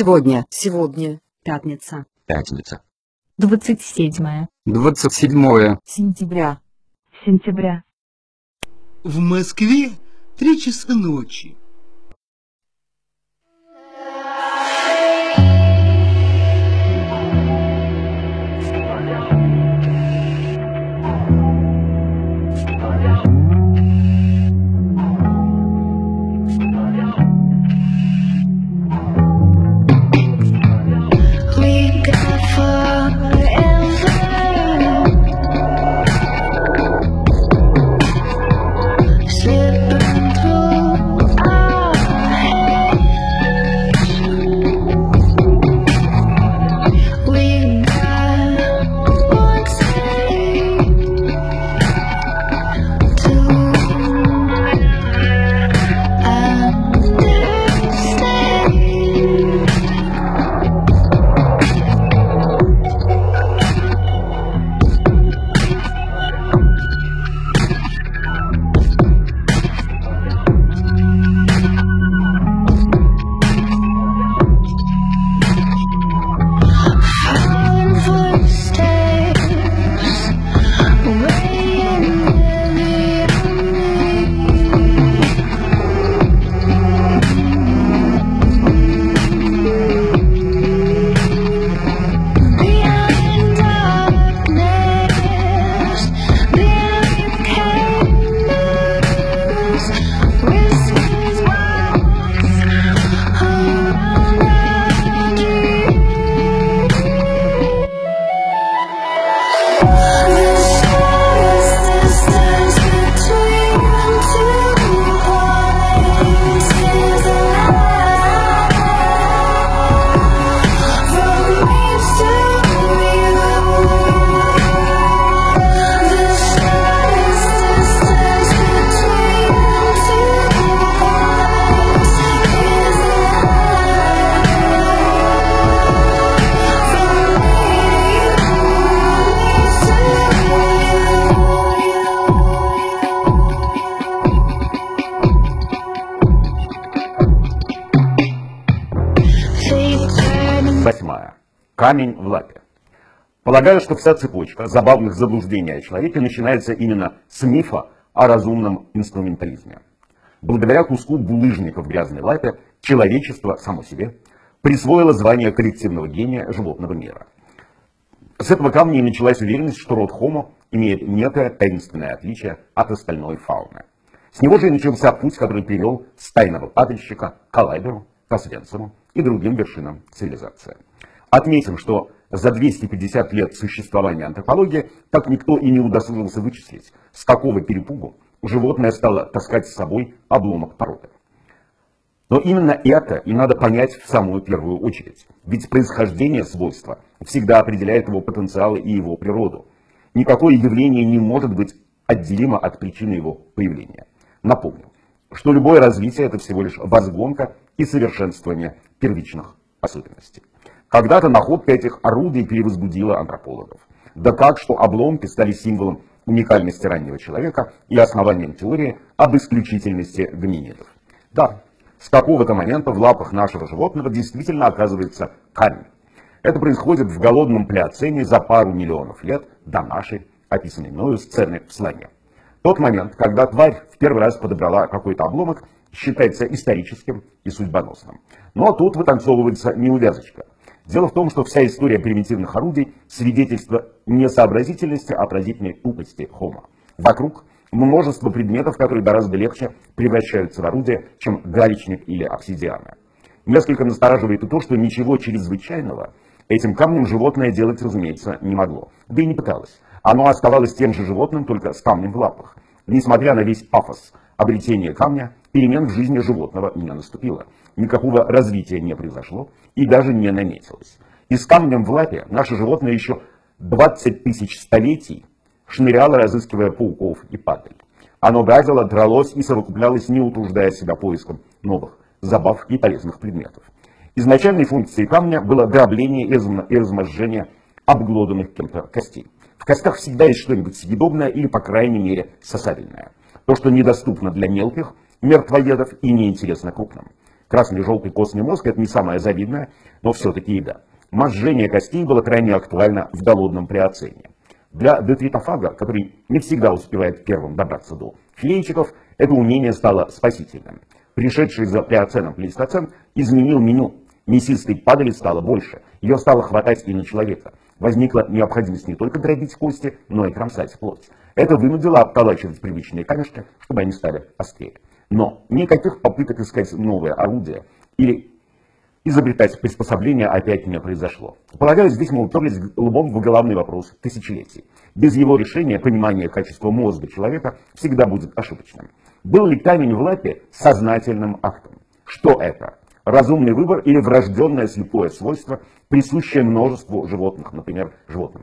Сегодня. Пятница. 27 Сентября. В Москве 3 часа ночи. Камень в лапе. Полагаю, что вся цепочка забавных заблуждений о человеке начинается именно с мифа о разумном инструментализме. Благодаря куску булыжника в грязной лапе человечество само себе присвоило звание коллективного гения животного мира. С этого камня и началась уверенность, что род Homo имеет некое таинственное отличие от остальной фауны. С него же и начался путь, который привел стайного падальщика к Коллайдеру, к Освенциму и другим вершинам цивилизации. Отметим, что за 250 лет существования антропологии так никто и не удосужился вычислить, с какого перепугу животное стало таскать с собой обломок породы. Но именно это и надо понять в самую первую очередь. Ведь происхождение свойства всегда определяет его потенциал и его природу. Никакое явление не может быть отделимо от причины его появления. Напомню, что любое развитие — это всего лишь возгонка и совершенствование первичных особенностей. Когда-то находка этих орудий перевозбудила антропологов. Да как, что обломки стали символом уникальности раннего человека и основанием теории об исключительности гоминидов. Да, с какого-то момента в лапах нашего животного действительно оказывается камень. Это происходит в голодном плеоцене за пару миллионов лет до нашей, описанной мною сцены в слоне. Тот момент, когда тварь в первый раз подобрала какой-то обломок, считается историческим и судьбоносным. Но тут вытанцовывается неувязочка. Дело в том, что вся история примитивных орудий — свидетельство не сообразительности, а поразительной тупости Homo. Вокруг множество предметов, которые гораздо легче превращаются в орудие, чем галечник или обсидианы. Несколько настораживает и то, что ничего чрезвычайного этим камнем животное делать, разумеется, не могло. Да и не пыталось. Оно оставалось тем же животным, только с камнем в лапах. Несмотря на весь пафос обретения камня, перемен в жизни животного не наступило. Никакого развития не произошло и даже не наметилось. И с камнем в лапе наше животное еще 20 тысяч столетий шныряло, разыскивая пауков и падаль. Оно бразило, дралось и совокуплялось, не утруждая себя поиском новых забав и полезных предметов. Изначальной функцией камня было дробление и размозжение обглоданных кем-то костей. В костях всегда есть что-нибудь съедобное или, по крайней мере, сосабельное. То, что недоступно для мелких мертвоедов и неинтересно крупным. Красный и желтый костный мозг – это не самое завидное, но все-таки еда. Мозжение костей было крайне актуально в голодном приоцене. Для детритофага, который не всегда успевает первым добраться до филейчиков, это умение стало спасительным. Пришедший за приоценом плейстоцен изменил меню. Мясистой падали стало больше, ее стало хватать и на человека. Возникла необходимость не только дробить кости, но и кромсать плоть. Это вынудило обталачивать привычные камешки, чтобы они стали острее. Но никаких попыток искать новое орудие или изобретать приспособления опять не произошло. Полагаю, здесь мы уперлись лбом в главный вопрос тысячелетий. Без его решения понимание качества мозга человека всегда будет ошибочным. Был ли камень в лапе сознательным актом? Что это? Разумный выбор или врожденное слепое свойство, присущее множеству животных, например,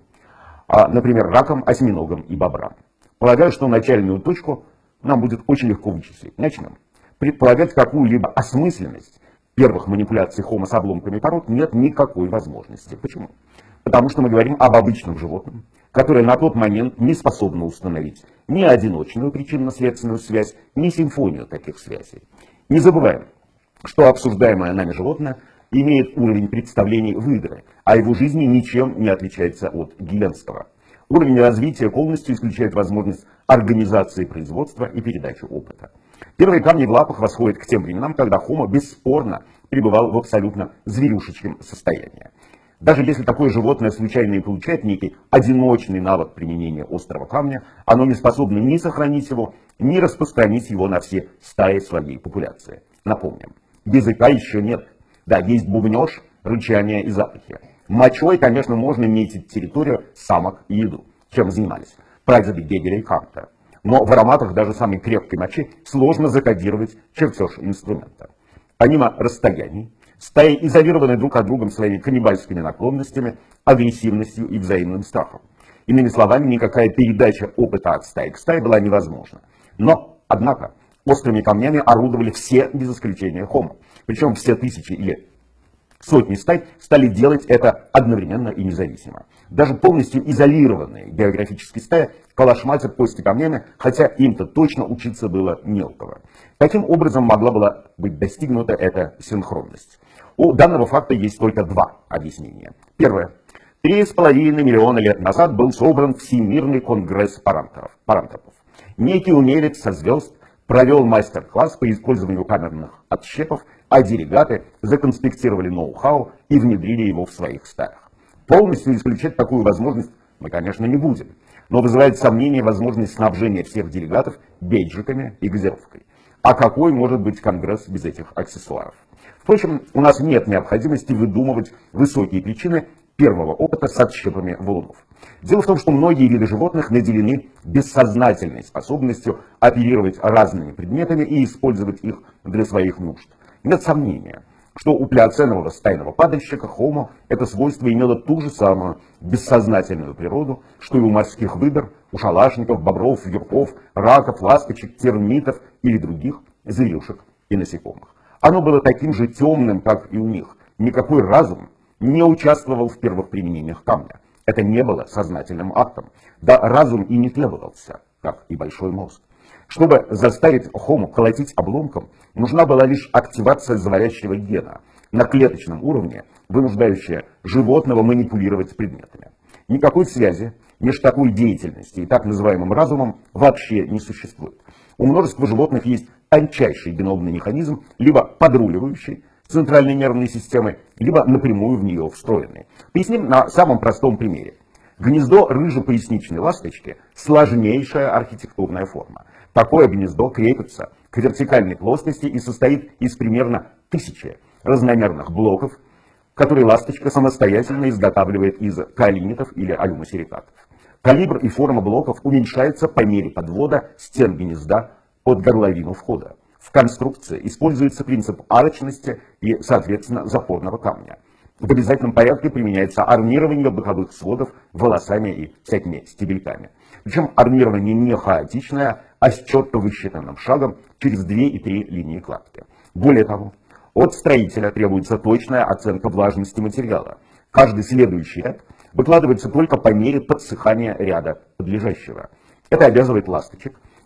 ракам, осьминогам и бобрам? Полагаю, что начальную точку нам будет очень легко вычислить. Начнем. Предполагать какую-либо осмысленность первых манипуляций Homo с обломками пород нет никакой возможности. Почему? Потому что мы говорим об обычном животном, которое на тот момент не способно установить ни одиночную причинно-следственную связь, ни симфонию таких связей. Не забываем, что обсуждаемое нами животное имеет уровень представлений выдры, а его жизни ничем не отличается от гигантского. Уровень развития полностью исключает возможность организации производства и передачи опыта. Первые камни в лапах восходят к тем временам, когда Homo бесспорно пребывал в абсолютно зверюшечьем состоянии. Даже если такое животное случайно и получает некий одиночный навык применения острого камня, оно не способно ни сохранить его, ни распространить его на все стаи своей популяции. Напомним, языка еще нет. Да, есть бубнеж, рычание и запахи. Мочой, конечно, можно метить территорию самок и еду, чем занимались прадеды Гегеля и Канта. Но в ароматах даже самой крепкой мочи сложно закодировать чертеж инструмента. Помимо расстояний, стаи изолированы друг от друга своими каннибальскими наклонностями, агрессивностью и взаимным страхом. Иными словами, никакая передача опыта от стаи к стае была невозможна. Но, однако, острыми камнями орудовали все без исключения Homo. Причем все тысячи или сотни стай стали делать это одновременно и независимо. Даже полностью изолированные географические стаи калашматят кости камнями, хотя им-то точно учиться было не у кого. Каким образом могла была быть достигнута эта синхронность? У данного факта есть только два объяснения. Первое. 3,5 миллиона лет назад был собран Всемирный конгресс парантропов. Некий умелец со звезд провел мастер-класс по использованию камерных отщепов, а делегаты законспектировали ноу-хау и внедрили его в своих стаях. Полностью исключать такую возможность мы, конечно, не будем, но вызывает сомнение возможность снабжения всех делегатов бейджиками и газировкой. А какой может быть конгресс без этих аксессуаров? Впрочем, у нас нет необходимости выдумывать высокие причины первого опыта с отщепами валунов. Дело в том, что многие виды животных наделены бессознательной способностью оперировать разными предметами и использовать их для своих нужд. Нет сомнения, что у плеоценового стайного падальщика Homo это свойство имело ту же самую бессознательную природу, что и у морских выдр, у шалашников, бобров, вьюрков, раков, ласточек, термитов или других зверюшек и насекомых. Оно было таким же темным, как и у них. Никакой разум не участвовал в первых применениях камня. Это не было сознательным актом. Да разум и не требовался, как и большой мозг. Чтобы заставить Homo колотить обломком, нужна была лишь активация заварящего гена на клеточном уровне, вынуждающая животного манипулировать предметами. Никакой связи между такой деятельностью и так называемым разумом вообще не существует. У множества животных есть тончайший геномный механизм, либо подруливающий центральной нервной системой, либо напрямую в нее встроенный. Поясним на самом простом примере. Гнездо рыжепоясничной ласточки – сложнейшая архитектурная форма. Такое гнездо крепится к вертикальной плоскости и состоит из примерно 1000 разномерных блоков, которые ласточка самостоятельно изготавливает из каолинитов или алюмосиликатов. Калибр и форма блоков уменьшается по мере подвода стен гнезда под горловину входа. В конструкции используется принцип арочности и, соответственно, запорного камня. В обязательном порядке применяется армирование боковых сводов волосами и всякими стебельками. Причем армирование не хаотичное, а с четко высчитанным шагом через 2 и 3 линии кладки. Более того, от строителя требуется точная оценка влажности материала. Каждый следующий ряд выкладывается только по мере подсыхания ряда подлежащего. Это обязывает ласточек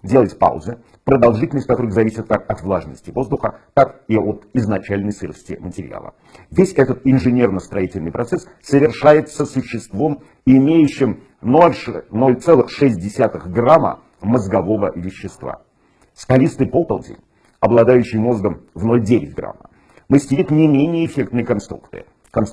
делать паузы, продолжительность которых зависит как от влажности воздуха, так и от изначальной сырости материала. Весь этот инженерно-строительный процесс совершается существом, имеющим 0,6 грамма мозгового вещества. Скалистый полтолдень, обладающий мозгом в 0,9 грамма, мастерит не менее эффектные конструкции.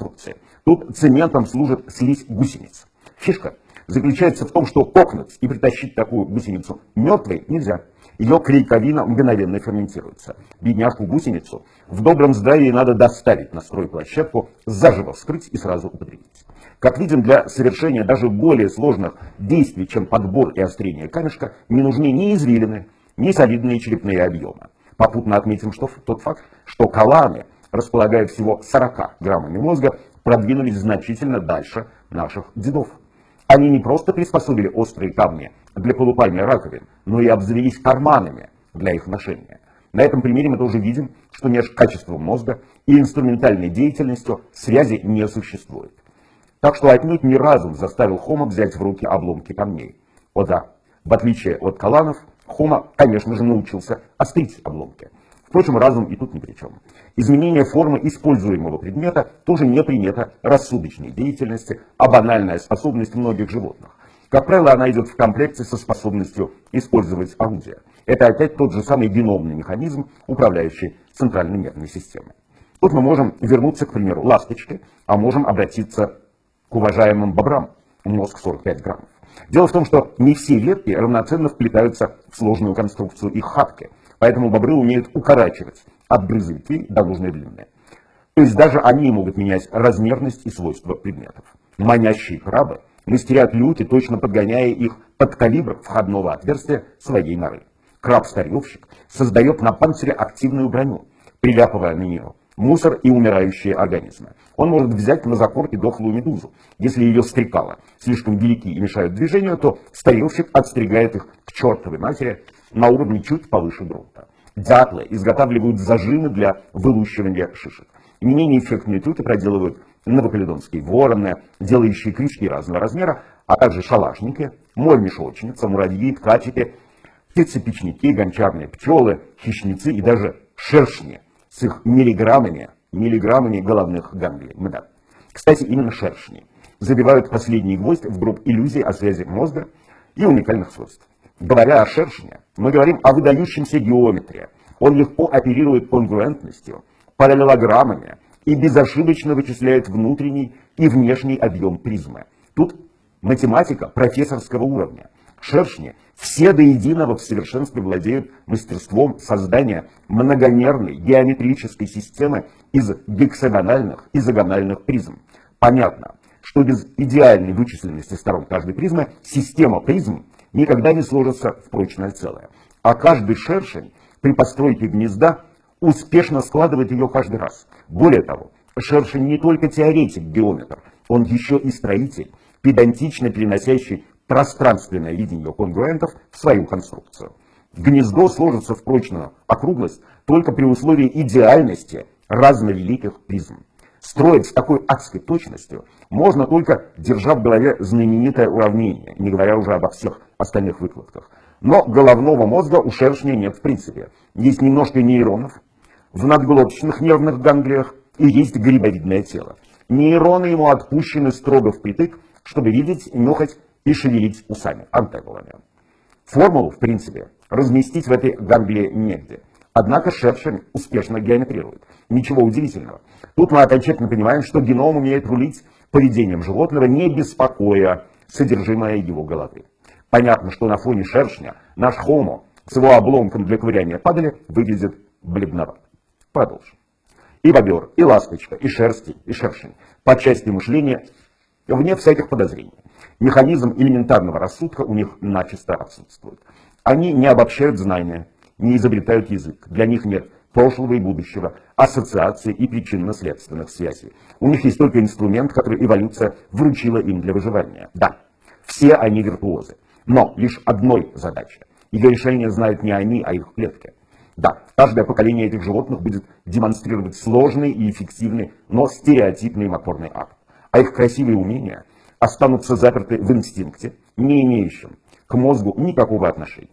Тут цементом служит слизь гусениц. Фишка заключается в том, что кокнуть и притащить такую гусеницу мертвой нельзя. Ее клейковина мгновенно ферментируется. Бедняжку-гусеницу в добром здравии надо доставить на стройплощадку, заживо вскрыть и сразу употребить. Как видим, для совершения даже более сложных действий, чем подбор и острение камешка, не нужны ни извилины, ни солидные черепные объемы. Попутно отметим тот факт, что каланы, располагая всего 40 граммами мозга, продвинулись значительно дальше наших дедов. Они не просто приспособили острые камни для колупания раковин, но и обзавелись карманами для их ношения. На этом примере мы тоже видим, что между качеством мозга и инструментальной деятельностью связи не существует. Так что отнюдь не разум заставил Хомо взять в руки обломки камней. О да, в отличие от каланов, Хомо, конечно же, научился острить обломки. Впрочем, разум и тут ни при чем. Изменение формы используемого предмета тоже не примета рассудочной деятельности, а банальная способность многих животных. Как правило, она идет в комплекте со способностью использовать орудие. Это опять тот же самый биномный механизм, управляющий центральной нервной системой. Тут мы можем вернуться, к примеру, ласточке, а можем обратиться к уважаемым бобрам, мозг 45 граммов. Дело в том, что не все ветки равноценно вплетаются в сложную конструкцию их хапки, поэтому бобры умеют укорачивать от брызы ветвей до нужной длины. То есть даже они могут менять размерность и свойства предметов. Манящие крабы мастерят люки, точно подгоняя их под калибр входного отверстия своей норы. Краб-старьевщик создает на панцире активную броню, приляпывая на нее мусор и умирающие организмы. Он может взять на закорки дохлую медузу. Если ее стрекала слишком велики и мешают движению, то старьевщик отстригает их к чертовой матери на уровне чуть повыше грунта. Дятлы изготавливают зажимы для вылущивания шишек. Не менее эффектные трюки проделывают новокаледонские вороны, делающие крючки разного размера, а также шалашники, моль-мешочница, муравьи, ткачики, птицы-печники, гончарные пчелы, хищницы и даже шершни с их миллиграммами головных ганглий. Да. Кстати, именно шершни забивают последний гвоздь в гроб иллюзий о связи мозга и уникальных свойств. Говоря о шершне, мы говорим о выдающемся геометре. Он легко оперирует конгруентностью, параллелограммами и безошибочно вычисляет внутренний и внешний объем призмы. Тут математика профессорского уровня. Шершни все до единого в совершенстве владеют мастерством создания многомерной геометрической системы из гексагональных и загональных призм. Понятно, что без идеальной вычисленности сторон каждой призмы система призм никогда не сложится в прочное целое. А каждый шершень при постройке гнезда успешно складывает ее каждый раз. Более того, шершень не только теоретик-геометр, он еще и строитель, педантично переносящий пространственное видение конгруентов в свою конструкцию. Гнездо сложится в прочную округлость только при условии идеальности разновеликих призм. Строить с такой адской точностью можно только, держа в голове знаменитое уравнение, не говоря уже обо всех остальных выкладках. Но головного мозга у шершня нет в принципе. Есть немножко нейронов в надглоточных нервных ганглиях и есть грибовидное тело. Нейроны ему отпущены строго впритык, чтобы видеть, нюхать и шевелить усами, антеннами. Формулу, в принципе, разместить в этой ганглии негде. Однако шершень успешно геометрирует. Ничего удивительного. Тут мы окончательно понимаем, что геном умеет рулить поведением животного, не беспокоя содержимое его головы. Понятно, что на фоне шершня наш Хомо с его обломком для ковыряния падали выглядит бледновато. Продолжим. И бобер, и ласточка, и шерсти, и шершень по части мышления вне всяких подозрений. Механизм элементарного рассудка у них начисто отсутствует. Они не обобщают знания, не изобретают язык. Для них нет прошлого и будущего, ассоциаций и причинно-следственных связей. У них есть только инструмент, который эволюция вручила им для выживания. Да, все они виртуозы, но лишь одной задачи. Ее решение знают не они, а их клетки. Да, каждое поколение этих животных будет демонстрировать сложный и эффективный, но стереотипный моторный акт. А их красивые умения останутся заперты в инстинкте, не имеющем к мозгу никакого отношения.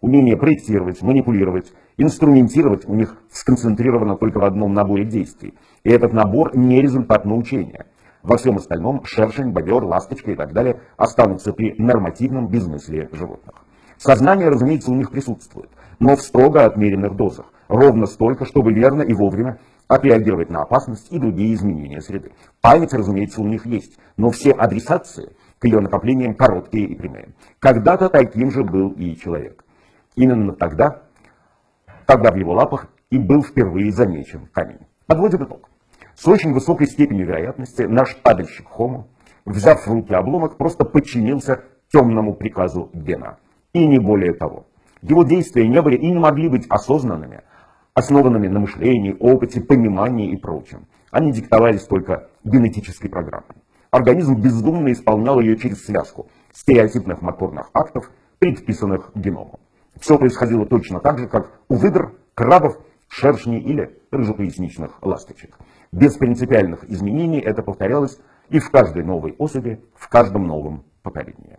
умение проектировать, манипулировать, инструментировать у них сконцентрировано только в одном наборе действий. И этот набор не результат научения. Во всем остальном шершень, бобер, ласточка и так далее останутся при нормативном безмыслии животных. Сознание, разумеется, у них присутствует, но в строго отмеренных дозах, ровно столько, чтобы верно и вовремя отреагировать на опасность и другие изменения среды. Память, разумеется, у них есть, но все адресации к ее накоплениям короткие и прямые. Когда-то таким же был и человек. Именно тогда в его лапах и был впервые замечен камень. Подводим итог. С очень высокой степенью вероятности наш падальщик Homo, взяв в руки обломок, просто подчинился темному приказу гена. И не более того. Его действия не были и не могли быть осознанными, основанными на мышлении, опыте, понимании и прочем. Они диктовались только генетической программой. Организм бездумно исполнял ее через связку стереотипных моторных актов, предписанных геному. Все происходило точно так же, как у выдр, крабов, шершней или рыжепоясничных ласточек. Без принципиальных изменений это повторялось и в каждой новой особи, в каждом новом поколении.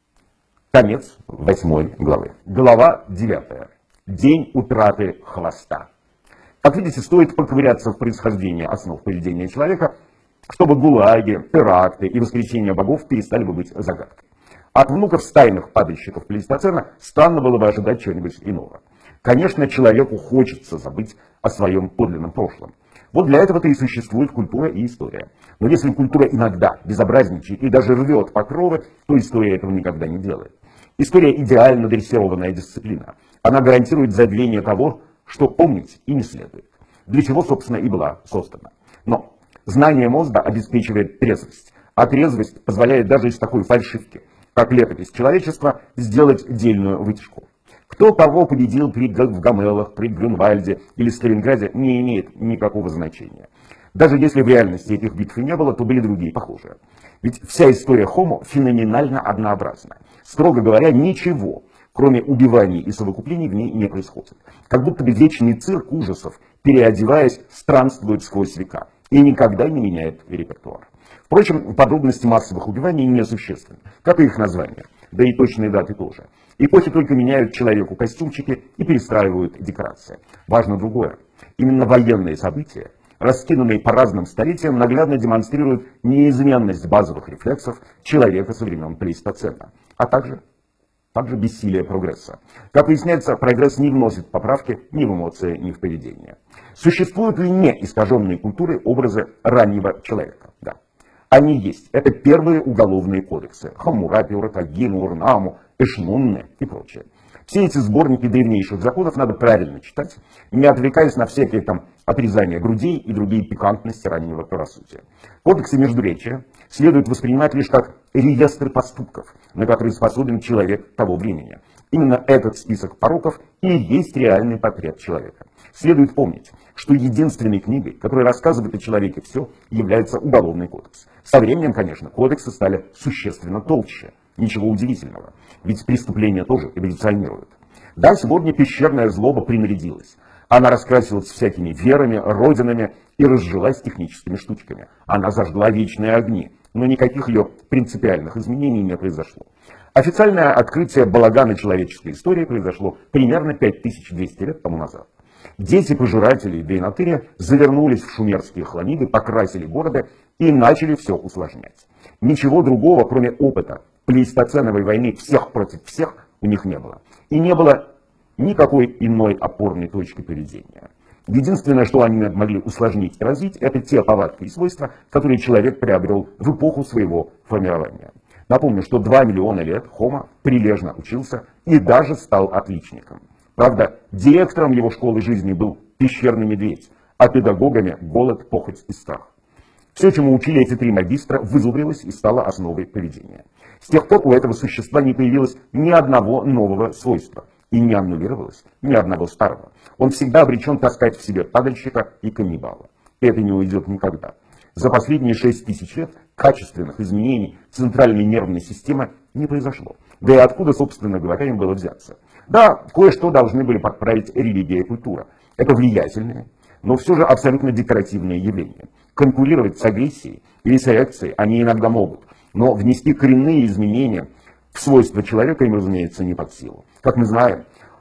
Конец 8 главы. Глава 9. День утраты хвоста. Как видите, стоит поковыряться в происхождении основ поведения человека, чтобы гулаги, теракты и воскресение богов перестали бы быть загадкой. От внуков стайных падальщиков плейстоцена странно было бы ожидать чего-нибудь иного. Конечно, человеку хочется забыть о своем подлинном прошлом. Вот для этого-то и существует культура и история. Но если культура иногда безобразничает и даже рвет покровы, то история этого никогда не делает. История идеально дрессированная дисциплина. Она гарантирует забвение того, что помнить и не следует. Для чего, собственно, и была создана. Но знание мозга обеспечивает трезвость. А трезвость позволяет даже из такой фальшивки, как летопись человечества, сделать дельную вытяжку. Кто кого победил при Гамеллах, при Грюнвальде или Сталинграде, не имеет никакого значения. Даже если в реальности этих битв и не было, то были другие похожие. Ведь вся история Homo феноменально однообразна. Строго говоря, ничего, кроме убиваний и совокуплений, в ней не происходит. Как будто бы вечный цирк ужасов, переодеваясь, странствует сквозь века и никогда не меняет репертуар. Впрочем, подробности массовых убиваний несущественны, как и их названия, да и точные даты тоже. Эпохи только меняют человеку костюмчики и перестраивают декорации. Важно другое. Именно военные события, раскинутые по разным столетиям, наглядно демонстрируют неизменность базовых рефлексов человека со времен плейстоцена, а также бессилие прогресса. Как выясняется, прогресс не вносит поправки ни в эмоции, ни в поведение. Существуют ли не искаженные культуры образы раннего человека? Да. Они есть. Это первые уголовные кодексы. Хаммурапи, Уратагину, Урнаму, Эшмунны и прочее. Все эти сборники древнейших законов надо правильно читать, не отвлекаясь на всякие там отрезания грудей и другие пикантности раннего правосудия. Кодексы Междуречия следует воспринимать лишь как реестры поступков, на которые способен человек того времени. Именно этот список пороков и есть реальный портрет человека. Следует помнить, что единственной книгой, которая рассказывает о человеке все, является Уголовный кодекс. Со временем, конечно, кодексы стали существенно толще. Ничего удивительного, ведь преступления тоже эволюционируют. Да, сегодня пещерная злоба принарядилась. Она раскрасилась всякими верами, родинами и разжилась техническими штучками. Она зажгла вечные огни, но никаких ее принципиальных изменений не произошло. Официальное открытие балагана человеческой истории произошло примерно 5200 лет тому назад. Дети пожирателей Дейнатыря завернулись в шумерские хламиды, покрасили города и начали все усложнять. Ничего другого, кроме опыта плейстоценовой войны всех против всех, у них не было. И не было никакой иной опорной точки поведения. Единственное, что они могли усложнить и развить, это те повадки и свойства, которые человек приобрел в эпоху своего формирования. Напомню, что 2 миллиона лет Homo прилежно учился и даже стал отличником. Правда, директором его школы жизни был пещерный медведь, а педагогами голод, похоть и страх. Все, чему учили эти три магистра, вызубрилось и стало основой поведения. С тех пор у этого существа не появилось ни одного нового свойства и не аннулировалось ни одного старого. Он всегда обречен таскать в себе падальщика и каннибала. И это не уйдет никогда. За последние 6000 лет качественных изменений центральной нервной системы не произошло. Да и откуда, собственно говоря, им было взяться? Да, кое-что должны были подправить религия и культура. Это влиятельные, но все же абсолютно декоративные явления. Конкурировать с агрессией или с реакцией они иногда могут, но внести коренные изменения в свойства человека им, разумеется, не под силу. Как мы знаем,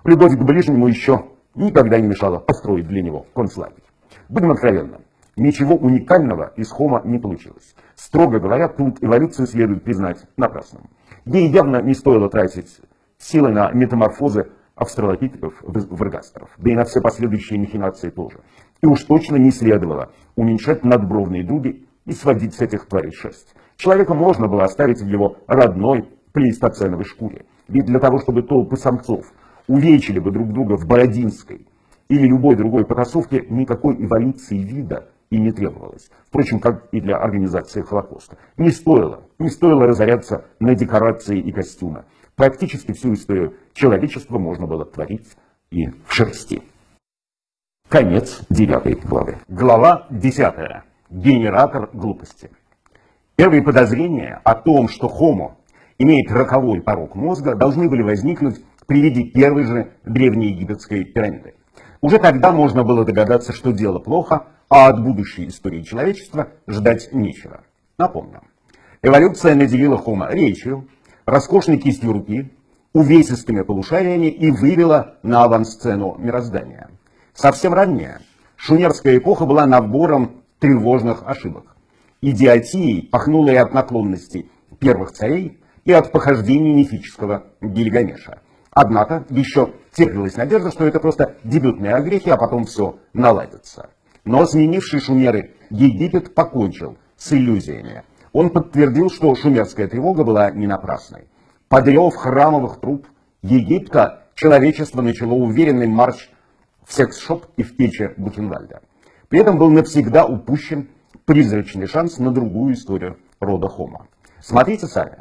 Любовь к ближнему еще никогда не мешала построить для него концлагерь. Будем откровенны, ничего уникального из Homo не получилось. Строго говоря, тут эволюцию следует признать напрасным. Ей явно не стоило тратить силы на метаморфозы австралопитеков в эргастеров, да и на все последующие махинации тоже. И уж точно не следовало уменьшать надбровные дуги и сводить с этих тварей шерсть. Человека можно было оставить в его родной плейстоценовой шкуре. Ведь для того, чтобы толпы самцов увечили бы друг друга в Бородинской или любой другой потасовке, никакой эволюции вида и не требовалось. Впрочем, как и для организации Холокоста. Не стоило разоряться на декорации и костюмы. Практически всю историю человечества можно было творить и в шерсти. Конец 9 главы. Глава 10. Генератор глупости. Первые подозрения о том, что Homo имеет роковой порок мозга, должны были возникнуть при виде первой же древнеегипетской пирамиды. Уже тогда можно было догадаться, что дело плохо, а от будущей истории человечества ждать нечего. Напомню, эволюция наделила Homo речью, роскошной кистью руки, увесистыми полушариями и вывела на авансцену мироздания. Совсем ранее шумерская эпоха была набором тревожных ошибок. Идиотией пахнуло и от наклонностей первых царей, и от похождений мифического Гильгамеша. Однако еще теплилась надежда, что это просто дебютные огрехи, а потом все наладится. Но сменивший Шумеры Египет покончил с иллюзиями. Он подтвердил, что шумерская тревога была не напрасной. Под рев храмовых труб Египта человечество начало уверенный марш в секс-шоп и в печи Бухенвальда. При этом был навсегда упущен призрачный шанс на другую историю рода Homo. Смотрите сами.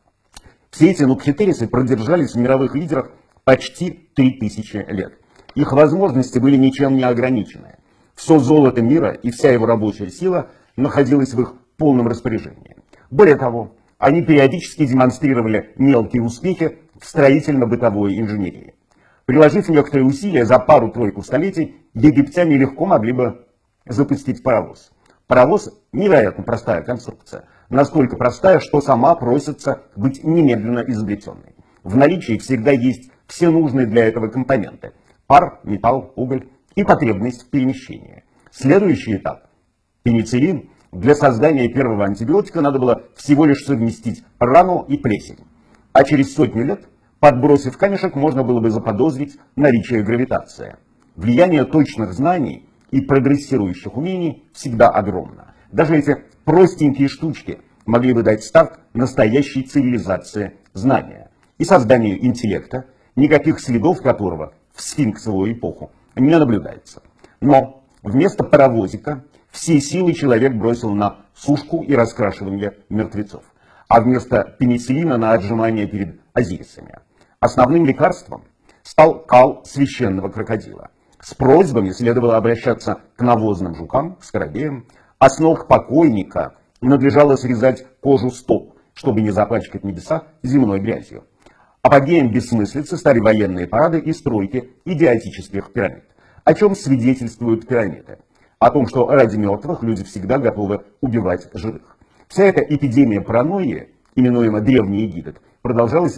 Все эти нубхетерисы продержались в мировых лидерах почти 3000 лет. Их возможности были ничем не ограничены. Все золото мира и вся его рабочая сила находилась в их полном распоряжении. Более того, они периодически демонстрировали мелкие успехи в строительно-бытовой инженерии. Приложив некоторые усилия, за пару-тройку столетий египтяне легко могли бы запустить паровоз. Паровоз – невероятно простая конструкция. Настолько простая, что сама просится быть немедленно изобретенной. В наличии всегда есть все нужные для этого компоненты – пар, металл, уголь и потребность в перемещении. Следующий этап – пенициллин. Для создания первого антибиотика надо было всего лишь совместить рану и плесень. А через сотню лет, подбросив камешек, можно было бы заподозрить наличие гравитации. Влияние точных знаний и прогрессирующих умений всегда огромно. Даже эти простенькие штучки могли бы дать старт настоящей цивилизации знания и созданию интеллекта, никаких следов которого в сфинксовую эпоху не наблюдается. Но вместо паровозика все силы человек бросил на сушку и раскрашивание мертвецов, а вместо пенициллина на отжимание перед азирисами. Основным лекарством стал кал священного крокодила. С просьбами следовало обращаться к навозным жукам, к скоробеям, а с ног покойника надлежало срезать кожу стоп, чтобы не запачкать небеса земной грязью. Апогеем бессмыслицы стали военные парады и стройки идиотических пирамид. О чем свидетельствуют пирамиды? О том, что ради мертвых люди всегда готовы убивать живых. Вся эта эпидемия паранойи, именуемая Древний Египет, продолжалась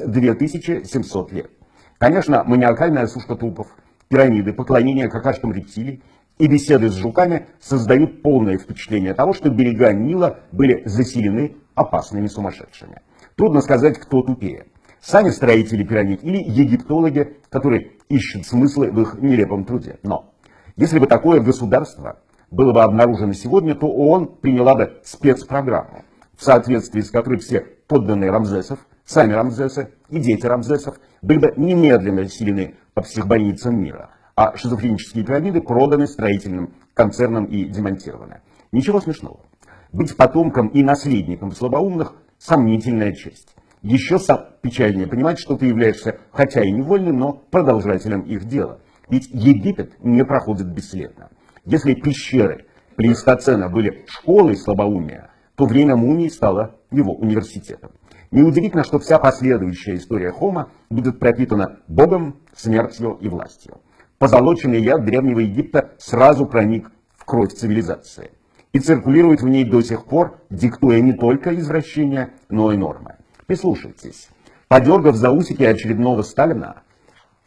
2700 лет. Конечно, маниакальная сушка трупов, пирамиды, поклонение какашкам рептилий и беседы с жуками создают полное впечатление того, что берега Нила были заселены опасными сумасшедшими. Трудно сказать, кто тупее. Сами строители пирамид или египтологи, которые ищут смыслы в их нелепом труде. Но если бы такое государство было бы обнаружено сегодня, то ООН приняла бы спецпрограмму, в соответствии с которой все подданные Рамзесов, сами Рамзесы и дети Рамзесов были бы немедленно расселены по психбольницам мира, а шизофренические пирамиды проданы строительным концернам и демонтированы. Ничего смешного. Быть потомком и наследником слабоумных – сомнительная честь. Еще печальнее понимать, что ты являешься, хотя и невольным, но продолжателем их дела. Ведь Египет не проходит бесследно. Если пещеры плейстоцена были школой слабоумия, то время мумий стало его университетом. Неудивительно, что вся последующая история Homo будет пропитана Богом, смертью и властью. Позолоченный яд Древнего Египта сразу проник в кровь цивилизации и циркулирует в ней до сих пор, диктуя не только извращения, но и нормы. Прислушайтесь. Подергав за усики очередного Сталина,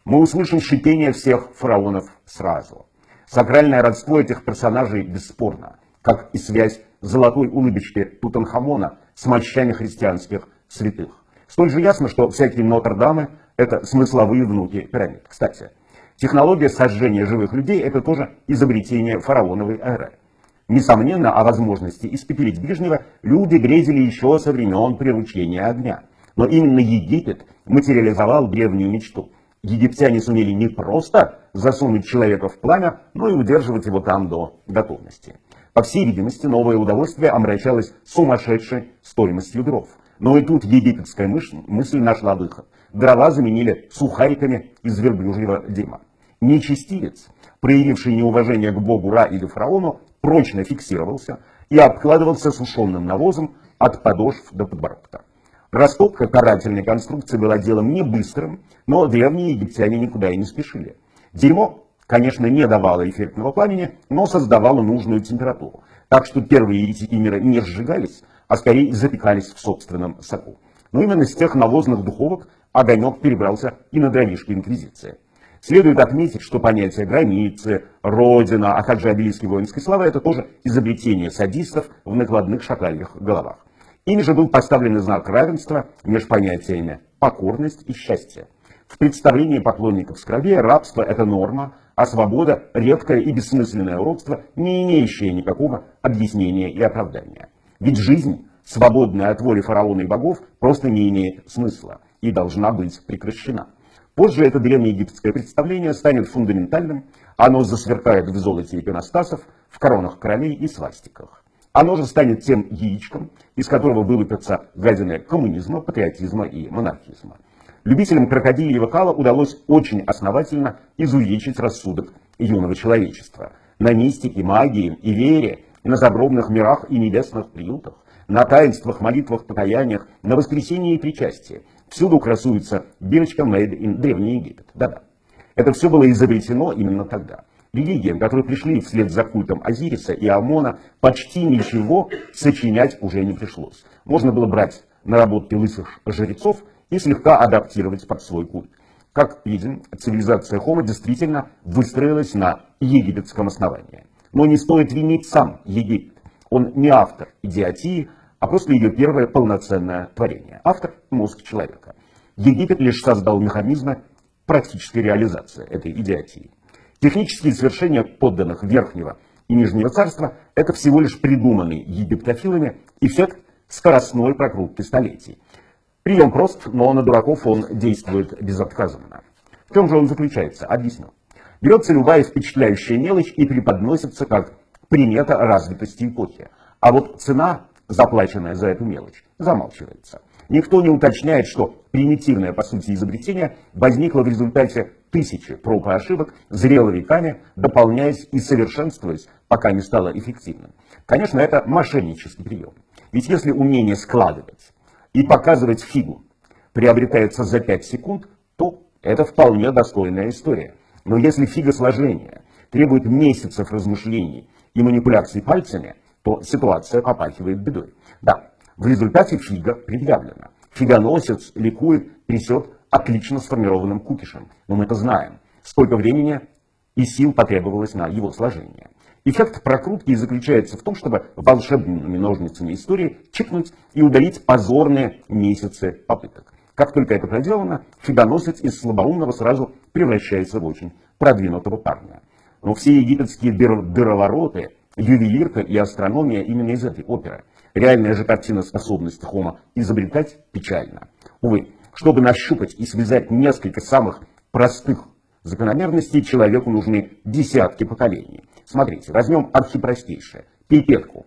мы услышим шипение всех фараонов сразу. Сакральное родство этих персонажей бесспорно, как и связь золотой улыбочки Тутанхамона с мощами христианских святых. Столь же ясно, что всякие Нотр-Дамы – это смысловые внуки пирамид. Кстати, технология сожжения живых людей – это тоже изобретение фараоновой эры. Несомненно, о возможности испепелить ближнего люди грезили еще со времен приручения огня. Но именно Египет материализовал древнюю мечту. Египтяне сумели не просто засунуть человека в пламя, но и удерживать его там до готовности. По всей видимости, новое удовольствие омрачалось сумасшедшей стоимостью дров. Но и тут египетская мысль нашла выход. Дрова заменили сухариками из верблюжьего дерьма. Нечестивец, проявивший неуважение к богу Ра или фараону, прочно фиксировался и обкладывался сушеным навозом от подошв до подбородка. Растопка карательной конструкции была делом не быстрым, но древние египтяне никуда и не спешили. Дерьмо, конечно, не давало эффектного пламени, но создавало нужную температуру. Так что первые еретики мира не сжигались, а скорее запекались в собственном соку. Но именно с тех навозных духовок огонек перебрался и на дровишки инквизиции. Следует отметить, что понятие границы, родина, а также обелиски воинской славы – это тоже изобретение садистов в накладных шакальих головах. Ими же был поставлен знак равенства между понятиями покорность и счастье. В представлении поклонников скоробея рабство – это норма, а свобода – редкое и бессмысленное уродство, не имеющее никакого объяснения и оправдания. Ведь жизнь, свободная от воли фараона и богов, просто не имеет смысла и должна быть прекращена. Позже это древнеегипетское представление станет фундаментальным, оно засверкает в золоте иконостасов, в коронах королей и свастиках. Оно же станет тем яичком, из которого вылупятся гадины коммунизма, патриотизма и монархизма. Любителям крокодильего кала удалось очень основательно изувечить рассудок юного человечества. На мистике, магии и вере, на загробных мирах и небесных приютах, на таинствах, молитвах, покаяниях, на воскресении и причастии. Всюду красуется бирочка «Made in Древний Египет». Да-да. Это все было изобретено именно тогда. Религиям, которые пришли вслед за культом Азириса и Амона, почти ничего сочинять уже не пришлось. Можно было брать наработки лысых жрецов и слегка адаптировать под свой культ. Как видим, цивилизация Хомо действительно выстроилась на египетском основании. Но не стоит винить сам Египет. Он не автор идиотии, а просто ее первое полноценное творение. Автор – мозг человека. Египет лишь создал механизмы практической реализации этой идиотии. Технические свершения подданных Верхнего и Нижнего царства – это всего лишь придуманный египтофилами эффект скоростной прокрутки столетий. Прием прост, но на дураков он действует безотказанно. В чем же он заключается? Объясню. Берется любая впечатляющая мелочь и преподносится как примета развитости эпохи. А вот цена, заплаченная за эту мелочь, замалчивается. Никто не уточняет, что примитивное по сути изобретение возникло в результате тысячи проб и ошибок, зрело веками, дополняясь и совершенствуясь, пока не стало эффективным. Конечно, это мошеннический прием. Ведь если умение складывать и показывать фигу приобретается за 5 секунд, то это вполне достойная история. Но если фига сложения требует месяцев размышлений и манипуляций пальцами, то ситуация попахивает бедой. Да, в результате фига предъявлена. Фигоносец ликует, трясет отлично сформированным кукишем. Но мы это знаем, сколько времени и сил потребовалось на его сложение. Эффект прокрутки заключается в том, чтобы волшебными ножницами истории чикнуть и удалить позорные месяцы попыток. Как только это проделано, фигоносец из слабоумного сразу превращается в очень продвинутого парня. Но все египетские дыровороты, ювелирка и астрономия именно из этой оперы. Реальная же картина способности Хомо изобретать печальна. Увы, чтобы нащупать и связать несколько самых простых закономерностей, человеку нужны десятки поколений. Смотрите, возьмем архипростейшее. Пипетку.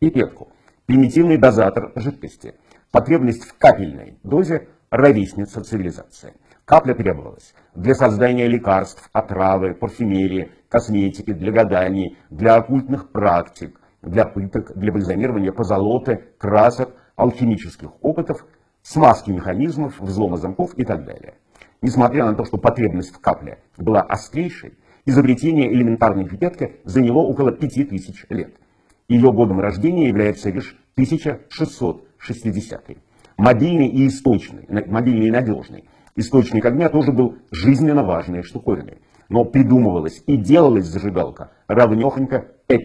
Примитивный дозатор жидкости. Потребность в капельной дозе – ровесница цивилизации. Капля требовалась для создания лекарств, отравы, парфюмерии, косметики, для гаданий, для оккультных практик, для пыток, для бальзамирования позолоты, красок, алхимических опытов, смазки механизмов, взлома замков и так далее. Несмотря на то, что потребность в капле была острейшей, изобретение элементарной пипетки заняло около 5000 лет. Ее годом рождения является лишь 1660. Мобильный и надежный. Источник огня тоже был жизненно важной штуковиной. Но придумывалась и делалась зажигалка равнёхонько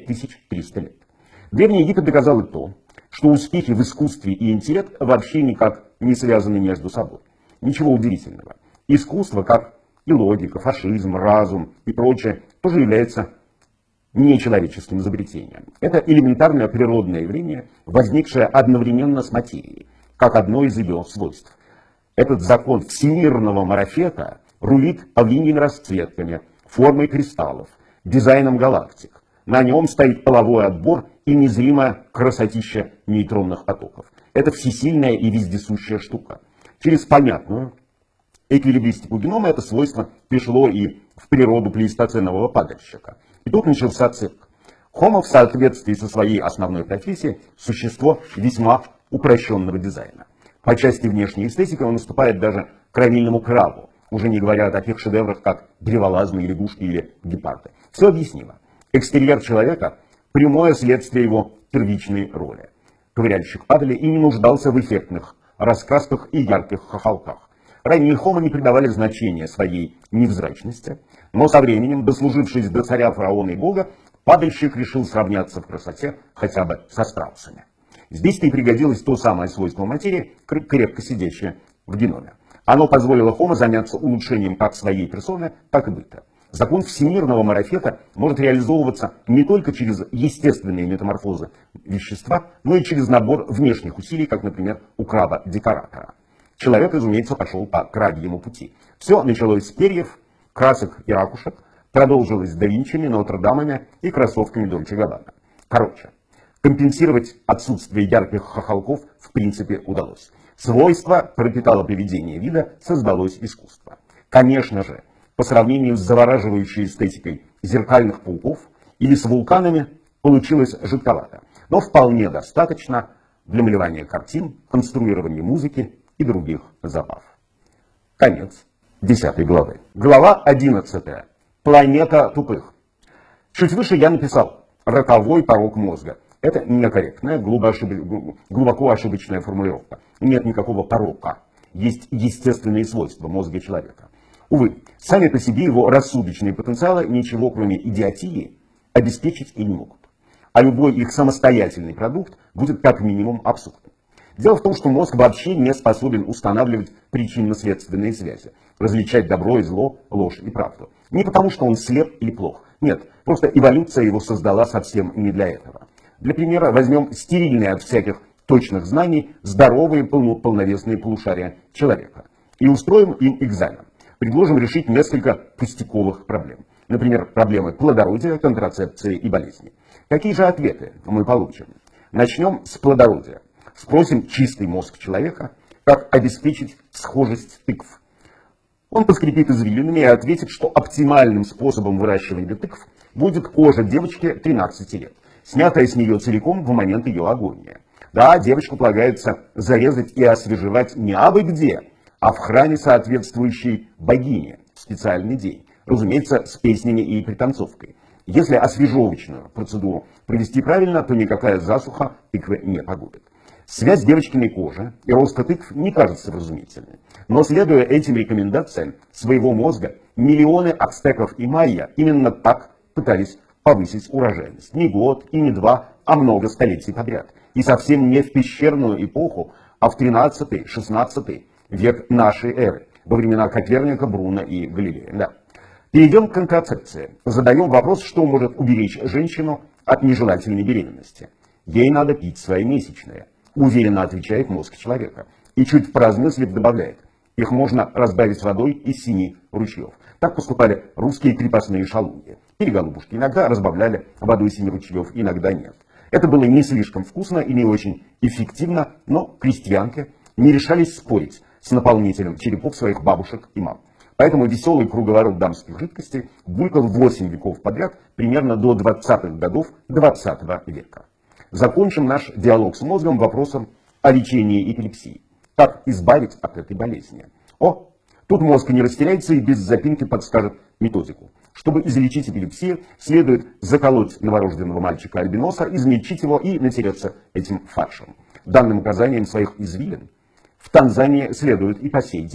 5300 лет. Древний Египет доказал и то, что успехи в искусстве и интеллект вообще никак не связаны между собой. Ничего удивительного. Искусство, как и логика, фашизм, разум и прочее, тоже является нечеловеческим изобретением. Это элементарное природное явление, возникшее одновременно с материей, как одно из ее свойств. Этот закон всемирного марафета рулит линиями расцветками, формой кристаллов, дизайном галактик. На нем стоит половой отбор и незримая красотища нейтронных потоков. Это всесильная и вездесущая штука. Через понятную эквилибристику генома это свойство пришло и в природу плейстоценового падальщика. И тут начался цирк. Homo в соответствии со своей основной профессией существо весьма упрощенного дизайна. По части внешней эстетики он уступает даже кровильному крабу, уже не говоря о таких шедеврах, как древолазные лягушки или гепарды. Все объяснимо. Экстерьер человека – прямое следствие его первичной роли. Ковыряльщик падали и не нуждался в эффектных раскрасках и ярких хохолках. Ранние хомо не придавали значения своей невзрачности, но со временем, дослужившись до царя, фараона и бога, падальщик решил сравняться в красоте хотя бы со страусами. Здесь-то и пригодилось то самое свойство материи, крепко сидящее в геноме. Оно позволило Homo заняться улучшением как своей персоны, так и быта. Закон всемирного марафета может реализовываться не только через естественные метаморфозы вещества, но и через набор внешних усилий, как, например, у краба-декоратора. Человек, разумеется, пошел по крабьему пути. Все началось с перьев, красок и ракушек, продолжилось да Винчами, Нотр-Дамами и кроссовками Дольче Габбана. Короче, компенсировать отсутствие ярких хохолков в принципе удалось. Свойство пропитало поведение вида, создалось искусство. Конечно же, по сравнению с завораживающей эстетикой зеркальных пауков или с вулканами получилось жидковато, но вполне достаточно для малевания картин, конструирования музыки и других забав. Конец 10 главы. Глава 11. Планета тупых. Чуть выше я написал «роковой порок мозга». Это некорректная, глубоко ошибочная формулировка. Нет никакого порока. Есть естественные свойства мозга человека. Увы, сами по себе его рассудочные потенциалы ничего, кроме идиотии, обеспечить и не могут. А любой их самостоятельный продукт будет как минимум абсурдным. Дело в том, что мозг вообще не способен устанавливать причинно-следственные связи, различать добро и зло, ложь и правду. Не потому, что он слеп или плох. Нет, просто эволюция его создала совсем не для этого. Для примера возьмем стерильные от всяких точных знаний здоровые полновесные полушария человека и устроим им экзамен. Предложим решить несколько пустяковых проблем. Например, проблемы плодородия, контрацепции и болезни. Какие же ответы мы получим? Начнем с плодородия. Спросим чистый мозг человека, как обеспечить схожесть тыкв. Он поскрипит извилинами и ответит, что оптимальным способом выращивания тыкв будет кожа девочки 13 лет, снятая с нее целиком в момент ее агонии. Да, девочку полагается зарезать и освежевать не абы где, а в храме соответствующей богине в специальный день, разумеется, с песнями и пританцовкой. Если освежевочную процедуру провести правильно, то никакая засуха тыквы не погубит. Связь девочкиной кожи и роста тыкв не кажется вразумительной. Но следуя этим рекомендациям своего мозга, миллионы ацтеков и майя именно так пытались повысить урожайность. Не год и не два, а много столетий подряд. И совсем не в пещерную эпоху, а в 13-16 век нашей эры, во времена Коперника, Бруна и Галилея. Да. Перейдем к контрацепции. Задаем вопрос, что может уберечь женщину от нежелательной беременности. Ей надо пить свои месячные, уверенно отвечает мозг человека. И чуть поразмыслив добавляет, их можно разбавить водой из 7 ручьев. Так поступали русские крепостные шалуньи. Или голубушки иногда разбавляли водой 7 ручьев, иногда нет. Это было не слишком вкусно и не очень эффективно, но крестьянки не решались спорить с наполнителем черепов своих бабушек и мам. Поэтому веселый круговорот дамских жидкостей булькал 8 веков подряд, примерно до 20-х годов 20 века. Закончим наш диалог с мозгом вопросом о лечении эпилепсии. Как избавить от этой болезни? Тут мозг не растеряется и без запинки подскажет методику. Чтобы излечить эпилепсию, следует заколоть новорожденного мальчика-альбиноса, измельчить его и натереться этим фаршем. Данным указанием своих извилин в Танзании следует и по сей день.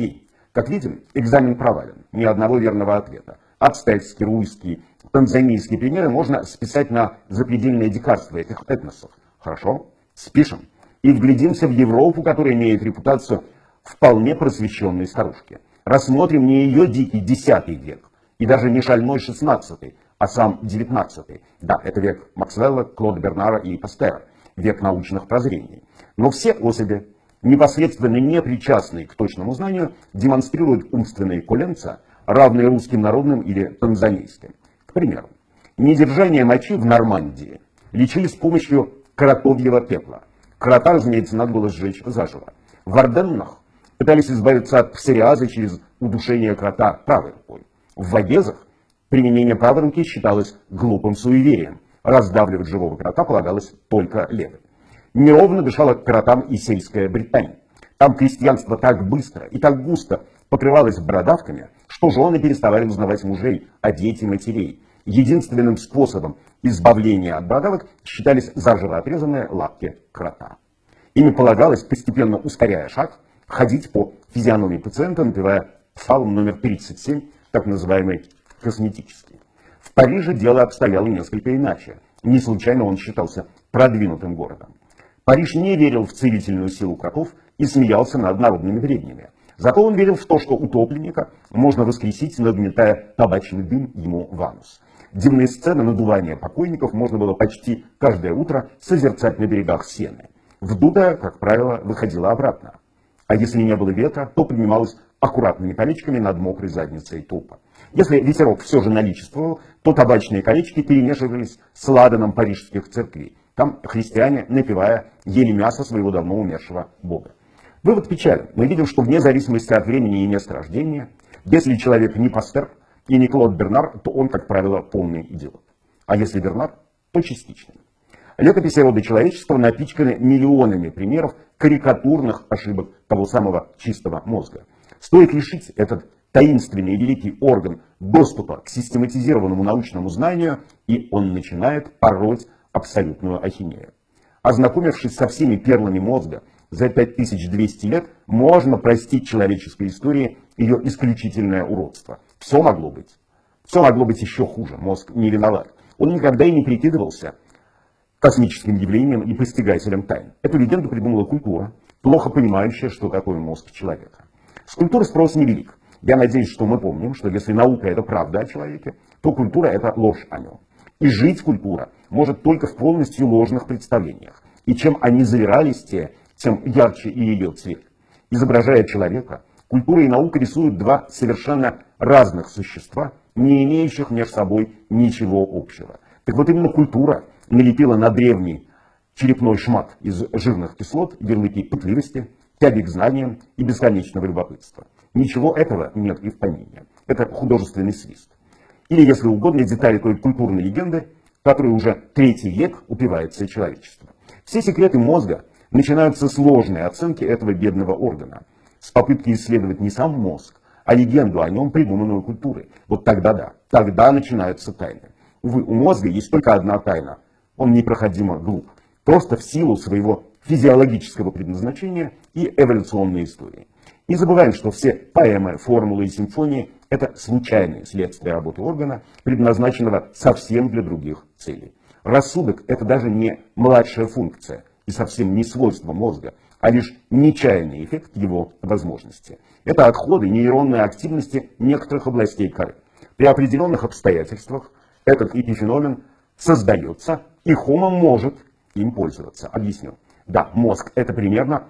Как видим, экзамен провален, ни одного верного ответа. Ацтекский, руйский, танзанийские примеры можно списать на запредельное дикарство этих этносов. Хорошо, спишем. И вглядимся в Европу, которая имеет репутацию вполне просвещенной старушки. Рассмотрим не ее дикий X век, и даже не шальной XVI, а сам XIX. Да, это век Максвелла, Клода Бернара и Пастера, век научных прозрений. Но все особи, непосредственно не причастные к точному знанию, демонстрируют умственные коленца, равные русским народным или танзанийским. К примеру, недержание мочи в Нормандии лечили с помощью кротовьего пепла. Крота, разумеется, надо было сжечь заживо. В Арденнах пытались избавиться от псориаза через удушение крота правой рукой. В Вагезах применение правой руки считалось глупым суеверием. Раздавливать живого крота полагалось только левой. Неровно дышала кротам и сельская Британия. Там крестьянство так быстро и так густо покрывалось бородавками, что жены переставали узнавать мужей, а дети матерей. Единственным способом избавления от бородавок считались заживо отрезанные лапки крота. Ими полагалось, постепенно ускоряя шаг, ходить по физиономии пациента, напевая псалм номер 37, так называемый косметический. В Париже дело обстояло несколько иначе. Не случайно он считался продвинутым городом. Париж не верил в целительную силу кротов и смеялся над народными бреднями. Зато он верил в то, что утопленника можно воскресить, нагнетая табачный дым ему в анус. Дивные сцены надувания покойников можно было почти каждое утро созерцать на берегах Сены. Вдутая, как правило, выходила обратно. А если не было ветра, то поднималась аккуратными колечками над мокрой задницей трупа. Если ветерок все же наличествовал, то табачные колечки перемешивались с ладаном парижских церквей. Там христиане, напевая, ели мясо своего давно умершего бога. Вывод печален. Мы видим, что вне зависимости от времени и места рождения, если человек не Пастер и не Клод Бернар, то он, как правило, полный идиот. А если Бернар, то частичный. Летописи рода человечества напичканы миллионами примеров карикатурных ошибок того самого чистого мозга. Стоит лишить этот таинственный и великий орган доступа к систематизированному научному знанию, и он начинает пороть абсолютную ахинею. Ознакомившись со всеми перлами мозга за 5200 лет, можно простить человеческой истории ее исключительное уродство. Все могло быть. Все могло быть еще хуже. Мозг не виноват. Он никогда и не прикидывался космическим явлением и постигателем тайн. Эту легенду придумала культура, плохо понимающая, что такое мозг человека. С культуры спрос невелик. Я надеюсь, что мы помним, что если наука это правда о человеке, то культура это ложь о нем. И жить культура может только в полностью ложных представлениях. И чем они завирались, тем ярче и ее цвет. Изображая человека, культура и наука рисуют два совершенно разных существа, не имеющих между собой ничего общего. Так вот именно культура налепила на древний черепной шмат из жирных кислот ярлыки пытливости, тяги к знаниям и бесконечного любопытства. Ничего этого нет и в помине. Это художественный свист. Или, если угодно, детали той культурной легенды, которой уже третий век упивается человечество. Все секреты мозга начинаются с сложной оценки этого бедного органа, с попытки исследовать не сам мозг, а легенду о нем, придуманную культурой. Вот тогда да, тогда начинаются тайны. Увы, у мозга есть только одна тайна. Он непроходимо глуп. Просто в силу своего физиологического предназначения и эволюционной истории. Не забываем, что все поэмы, формулы и симфонии – это случайные следствия работы органа, предназначенного совсем для других целей. Рассудок – это даже не младшая функция и совсем не свойство мозга, а лишь нечаянный эффект его возможности. Это отходы нейронной активности некоторых областей коры. При определенных обстоятельствах этот эпифеномен создается, и Homo может им пользоваться. Объясню. Да, мозг – это примерно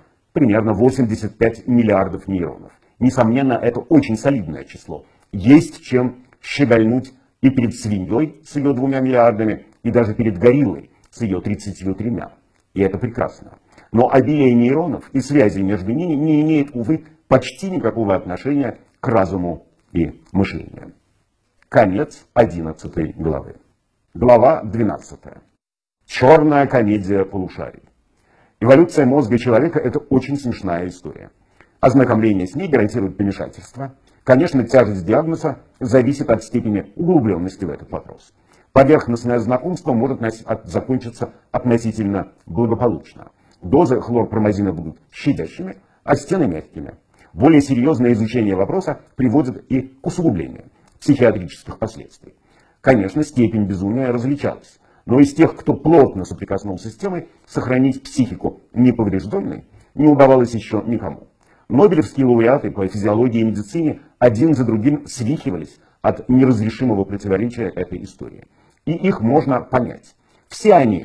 85 миллиардов нейронов. Несомненно, это очень солидное число. Есть чем щегольнуть и перед свиньей с ее 2 миллиардами, и даже перед гориллой с ее 33. И это прекрасно. Но обилие нейронов и связей между ними не имеет, увы, почти никакого отношения к разуму и мышлению. Конец 11 главы. Глава 12. Черная комедия полушарий. Эволюция мозга человека – это очень смешная история. Ознакомление с ней гарантирует помешательство. Конечно, тяжесть диагноза зависит от степени углубленности в этот вопрос. Поверхностное знакомство может закончиться относительно благополучно. Дозы хлорпромазина будут щадящими, а стены мягкими. Более серьезное изучение вопроса приводит и к усугублению психиатрических последствий. Конечно, степень безумия различалась, но из тех, кто плотно соприкоснулся с темой, сохранить психику неповрежденной не удавалось еще никому. Нобелевские лауреаты по физиологии и медицине один за другим свихивались от неразрешимого противоречия этой истории. И их можно понять. Все они,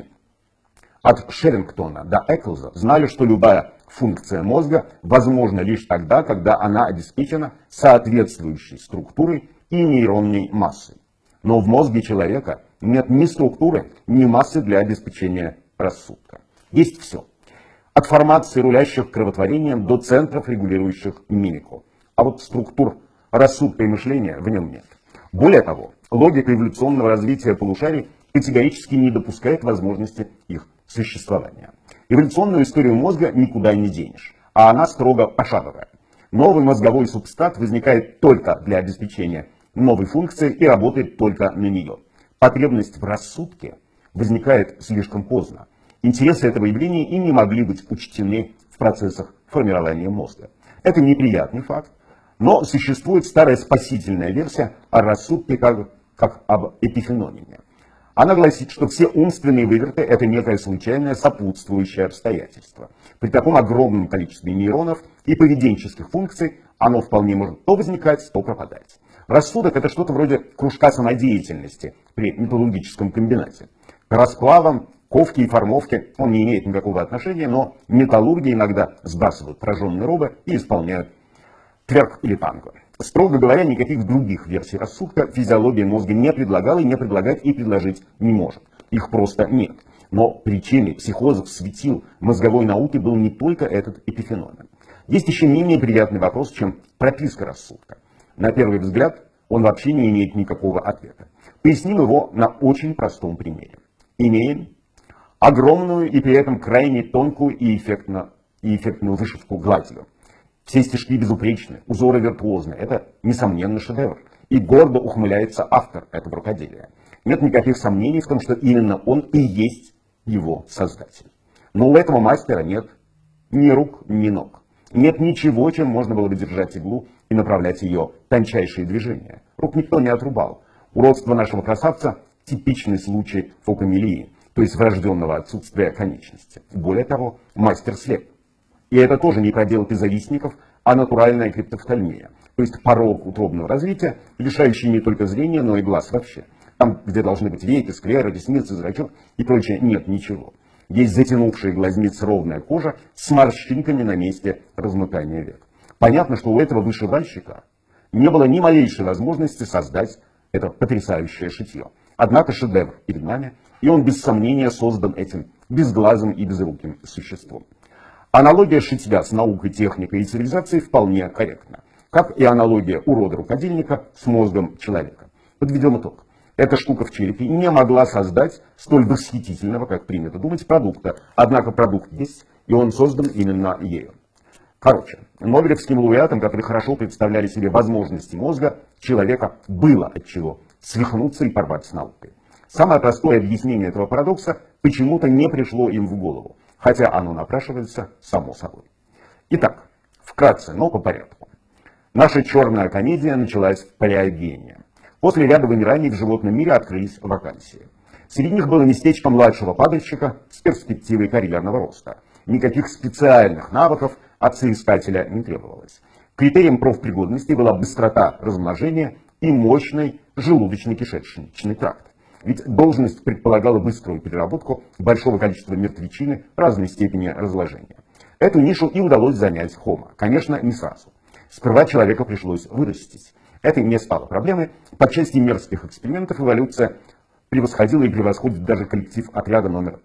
от Шерингтона до Эклза, знали, что любая функция мозга возможна лишь тогда, когда она обеспечена соответствующей структурой и нейронной массой. Но в мозге человека нет ни структуры, ни массы для обеспечения рассудка. Есть все. От формации рулящих кровотворением до центров, регулирующих мимику. А вот структур рассудка и мышления в нем нет. Более того, логика эволюционного развития полушарий категорически не допускает возможности их существования. Эволюционную историю мозга никуда не денешь, а она строго пошаговая. Новый мозговой субстрат возникает только для обеспечения новой функции и работает только на нее. Потребность в рассудке возникает слишком поздно. Интересы этого явления и не могли быть учтены в процессах формирования мозга. Это неприятный факт, но существует старая спасительная версия о рассудке как об эпифеномене. Она гласит, что все умственные выверты – это некое случайное сопутствующее обстоятельство. При таком огромном количестве нейронов и поведенческих функций оно вполне может то возникать, то пропадать. Рассудок – это что-то вроде кружка самодеятельности при металлургическом комбинате. К расплавам, ковке и формовке он не имеет никакого отношения, но металлурги иногда сбрасывают прожженные робы и исполняют тверк или танго. Строго говоря, никаких других версий рассудка физиология мозга не предлагала и не предлагать и предложить не может. Их просто нет. Но причиной психозов, светил мозговой науки был не только этот эпифеномен. Есть еще менее приятный вопрос, чем прописка рассудка. На первый взгляд он вообще не имеет никакого ответа. Поясним его на очень простом примере. Имеем огромную и при этом крайне тонкую и эффектную вышивку гладью. Все стежки безупречны, узоры виртуозны. Это, несомненно, шедевр. И гордо ухмыляется автор этого рукоделия. Нет никаких сомнений в том, что именно он и есть его создатель. Но у этого мастера нет ни рук, ни ног. Нет ничего, чем можно было бы держать иглу и направлять ее тончайшие движения. Рук никто не отрубал. Уродство нашего красавца – типичный случай фокомелии, то есть врожденного отсутствия конечности. Более того, мастер слеп. И это тоже не проделки завистников, а натуральная криптофтальмия, то есть порог утробного развития, лишающий не только зрения, но и глаз вообще. Там, где должны быть веки, склера, ресницы, зрачок и прочее, нет ничего. Есть затянувшие глазницы ровная кожа с морщинками на месте размыкания век. Понятно, что у этого вышивальщика не было ни малейшей возможности создать это потрясающее шитье. Однако шедевр перед нами, и он без сомнения создан этим безглазым и безруким существом. Аналогия шитья с наукой, техникой и цивилизацией вполне корректна, как и аналогия урода-рукодельника с мозгом человека. Подведем итог. Эта штука в черепе не могла создать столь восхитительного, как принято думать, продукта. Однако продукт есть, и он создан именно ею. Короче, нобелевским лауреатам, которые хорошо представляли себе возможности мозга человека, было от чего свихнуться и порвать с наукой. Самое простое объяснение этого парадокса почему-то не пришло им в голову, хотя оно напрашивается само собой. Итак, вкратце, но по порядку. Наша черная комедия началась в палеогене. После ряда вымираний в животном мире открылись вакансии. Среди них было местечко младшего падальщика с перспективой карьерного роста. Никаких специальных навыков от соискателя не требовалось. Критерием профпригодности была быстрота размножения и мощный желудочно-кишечный тракт. Ведь должность предполагала быструю переработку большого количества мертвечины разной степени разложения. Эту нишу и удалось занять Homo. Конечно, не сразу. Сперва человека пришлось вырастить. Это не стало проблемой. По части мерзких экспериментов эволюция превосходила и превосходит даже коллектив отряда номер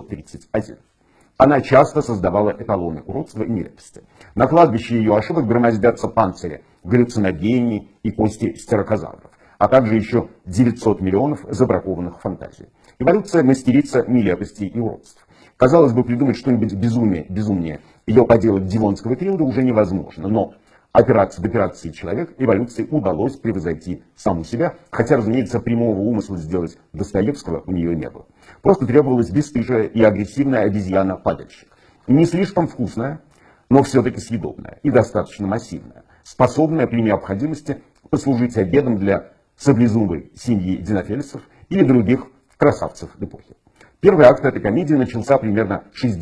731. Она часто создавала эталоны уродства и нелепости. На кладбище ее ошибок громоздятся панцири, галлюциногений и кости стерокозавров, а также еще 900 миллионов забракованных фантазий. Эволюция мастерица нелепостей и уродств. Казалось бы, придумать что-нибудь безумнее ее поделок дивонского периода уже невозможно, но операцию операции человек эволюции удалось превзойти саму себя, хотя, разумеется, прямого умысла сделать Достоевского у нее не было. Просто требовалась бесстыжая и агрессивная обезьяна-падальщик. Не слишком вкусная, но все-таки съедобная и достаточно массивная, способная при необходимости послужить обедом для саблезубой семьи динофельцев или других красавцев эпохи. Первый акт этой комедии начался примерно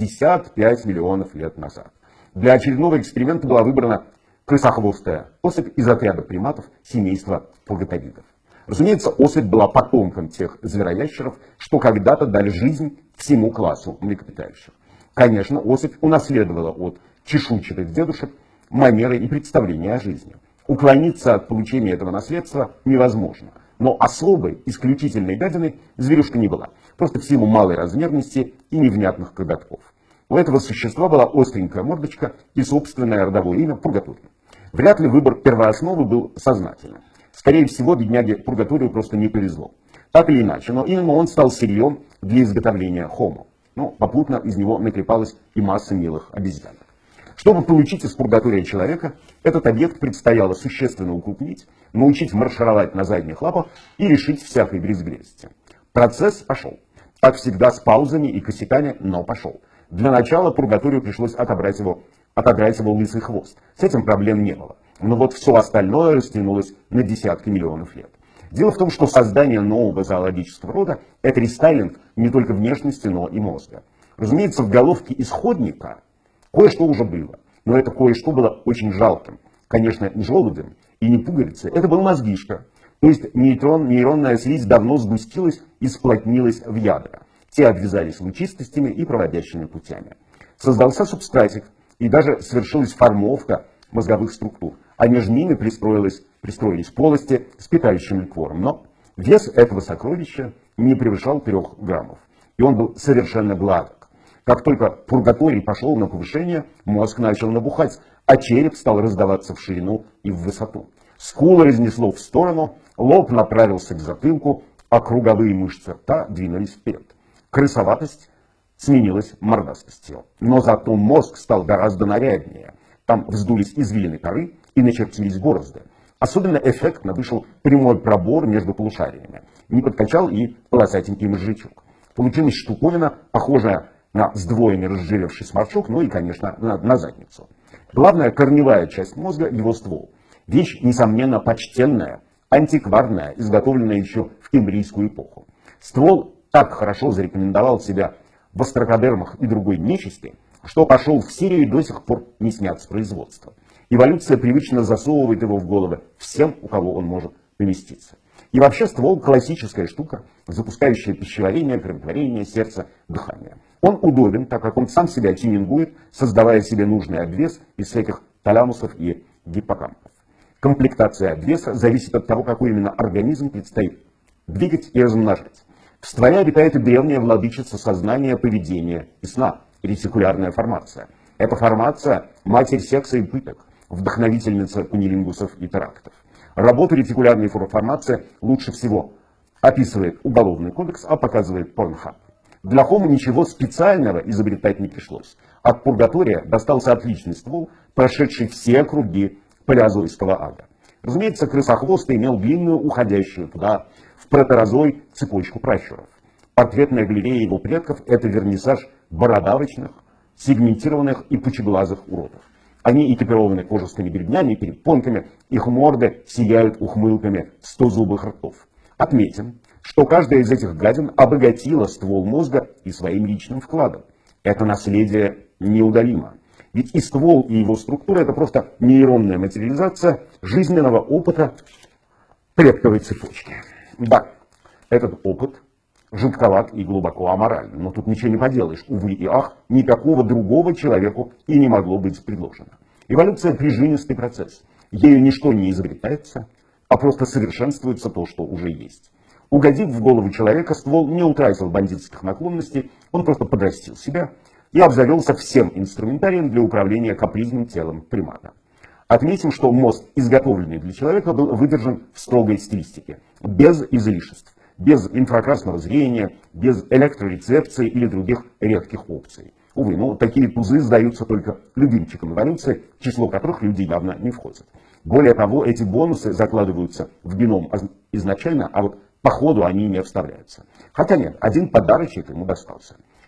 65 миллионов лет назад. Для очередного эксперимента была выбрана крысохвостая особь из отряда приматов семейства пургаторидов. Разумеется, особь была потомком тех звероящеров, что когда-то дали жизнь всему классу млекопитающих. Конечно, особь унаследовала от чешуйчатых дедушек манеры и представления о жизни. Уклониться от получения этого наследства невозможно. Но особой, исключительной гадиной зверюшка не была. Просто в силу малой размерности и невнятных коготков. У этого существа была остренькая мордочка и собственное родовое имя Пургаторий. Вряд ли выбор первоосновы был сознательным. Скорее всего, бедняге Пургаторию просто не повезло. Так или иначе, но именно он стал сырьем для изготовления хомо. Но попутно из него наклепалась и масса милых обезьянок. Чтобы получить из пургатория человека, этот объект предстояло существенно укрупнить, научить маршировать на задних лапах и лишить всякой брезгливости. Процесс пошел. Как всегда, с паузами и косяками, но пошел. Для начала пургаторию пришлось отобрать его лысый хвост. С этим проблем не было. Но вот все остальное растянулось на десятки миллионов лет. Дело в том, что создание нового зоологического рода – это рестайлинг не только внешности, но и мозга. Разумеется, в головке исходника кое-что уже было, но это кое-что было очень жалким. Конечно, не желудем и не пуговицей, это был мозгишка. То есть нейронная слизь давно сгустилась и сплотнилась в ядра. Те обвязались лучистостями и проводящими путями. Создался субстратик, и даже совершилась формовка мозговых структур, а между ними пристроились полости с питающим ликвором. Но вес этого сокровища не превышал 3 граммов, и он был совершенно гладок. Как только пургаторий пошел на повышение, мозг начал набухать, а череп стал раздаваться в ширину и в высоту. Скулы разнесло в сторону, лоб направился к затылку, а круговые мышцы рта двинулись вперед. Крысоватость сменилась мордастостью. Но зато мозг стал гораздо наряднее. Там вздулись извилины коры и начертились борозды. Особенно эффектно вышел прямой пробор между полушариями. Не подкачал и полосатенький мозжечок. Получилась штуковина, похожая на сдвоенный разжиревший сморчок, ну и, конечно, на задницу. Главная корневая часть мозга – его ствол. Вещь, несомненно, почтенная, антикварная, изготовленная еще в кембрийскую эпоху. Ствол так хорошо зарекомендовал себя в острокодермах и другой нечисти, что пошел в серию и до сих пор не снят с производства. Эволюция привычно засовывает его в головы всем, у кого он может поместиться. И вообще ствол – классическая штука, запускающая пищеварение, кроветворение, сердце, дыхание. Он удобен, так как он сам себя тюнингует, создавая себе нужный обвес из всяких талямусов и гиппокампов. Комплектация обвеса зависит от того, какой именно организм предстоит двигать и размножать. В стволе обитает и древняя владычица сознания, поведения и сна – ретикулярная формация. Эта формация – матерь секса и пыток, вдохновительница кунилингусов и терактов. Работу ретикулярной формации лучше всего описывает Уголовный кодекс, а показывает Pornhub. Для Homo ничего специального изобретать не пришлось. От пургатория достался отличный ствол, прошедший все круги палеозойского ада. Разумеется, крысохвостый имел длинную, уходящую туда, в протерозой, цепочку пращуров. Портретная галерея его предков – это вернисаж бородавочных, сегментированных и пучеглазых уродов. Они экипированы кожистыми гребнями и перепонками, их морды сияют ухмылками 100-зубых ртов. Отметим, что каждая из этих гадин обогатила ствол мозга и своим личным вкладом. Это наследие неудалимо. Ведь и ствол, и его структура – это просто нейронная материализация жизненного опыта предковой цепочки. Да, этот опыт жутковат и глубоко аморален, но тут ничего не поделаешь. Увы и ах, никакого другого человеку и не могло быть предложено. Эволюция – прижимистый процесс. Ею ничто не изобретается, а просто совершенствуется то, что уже есть. Угодив в голову человека, ствол не утратил бандитских наклонностей, он просто подрастил себя и обзавелся всем инструментарием для управления капризным телом примата. Отметим, что мозг, изготовленный для человека, был выдержан в строгой стилистике, без излишеств, без инфракрасного зрения, без электрорецепции или других редких опций. Увы, но такие тузы сдаются только любимчикам эволюции, в число которых люди явно не входят. Более того, эти бонусы закладываются в геном изначально, а вот по ходу они не вставляются. Хотя нет, один подарочек ему достался.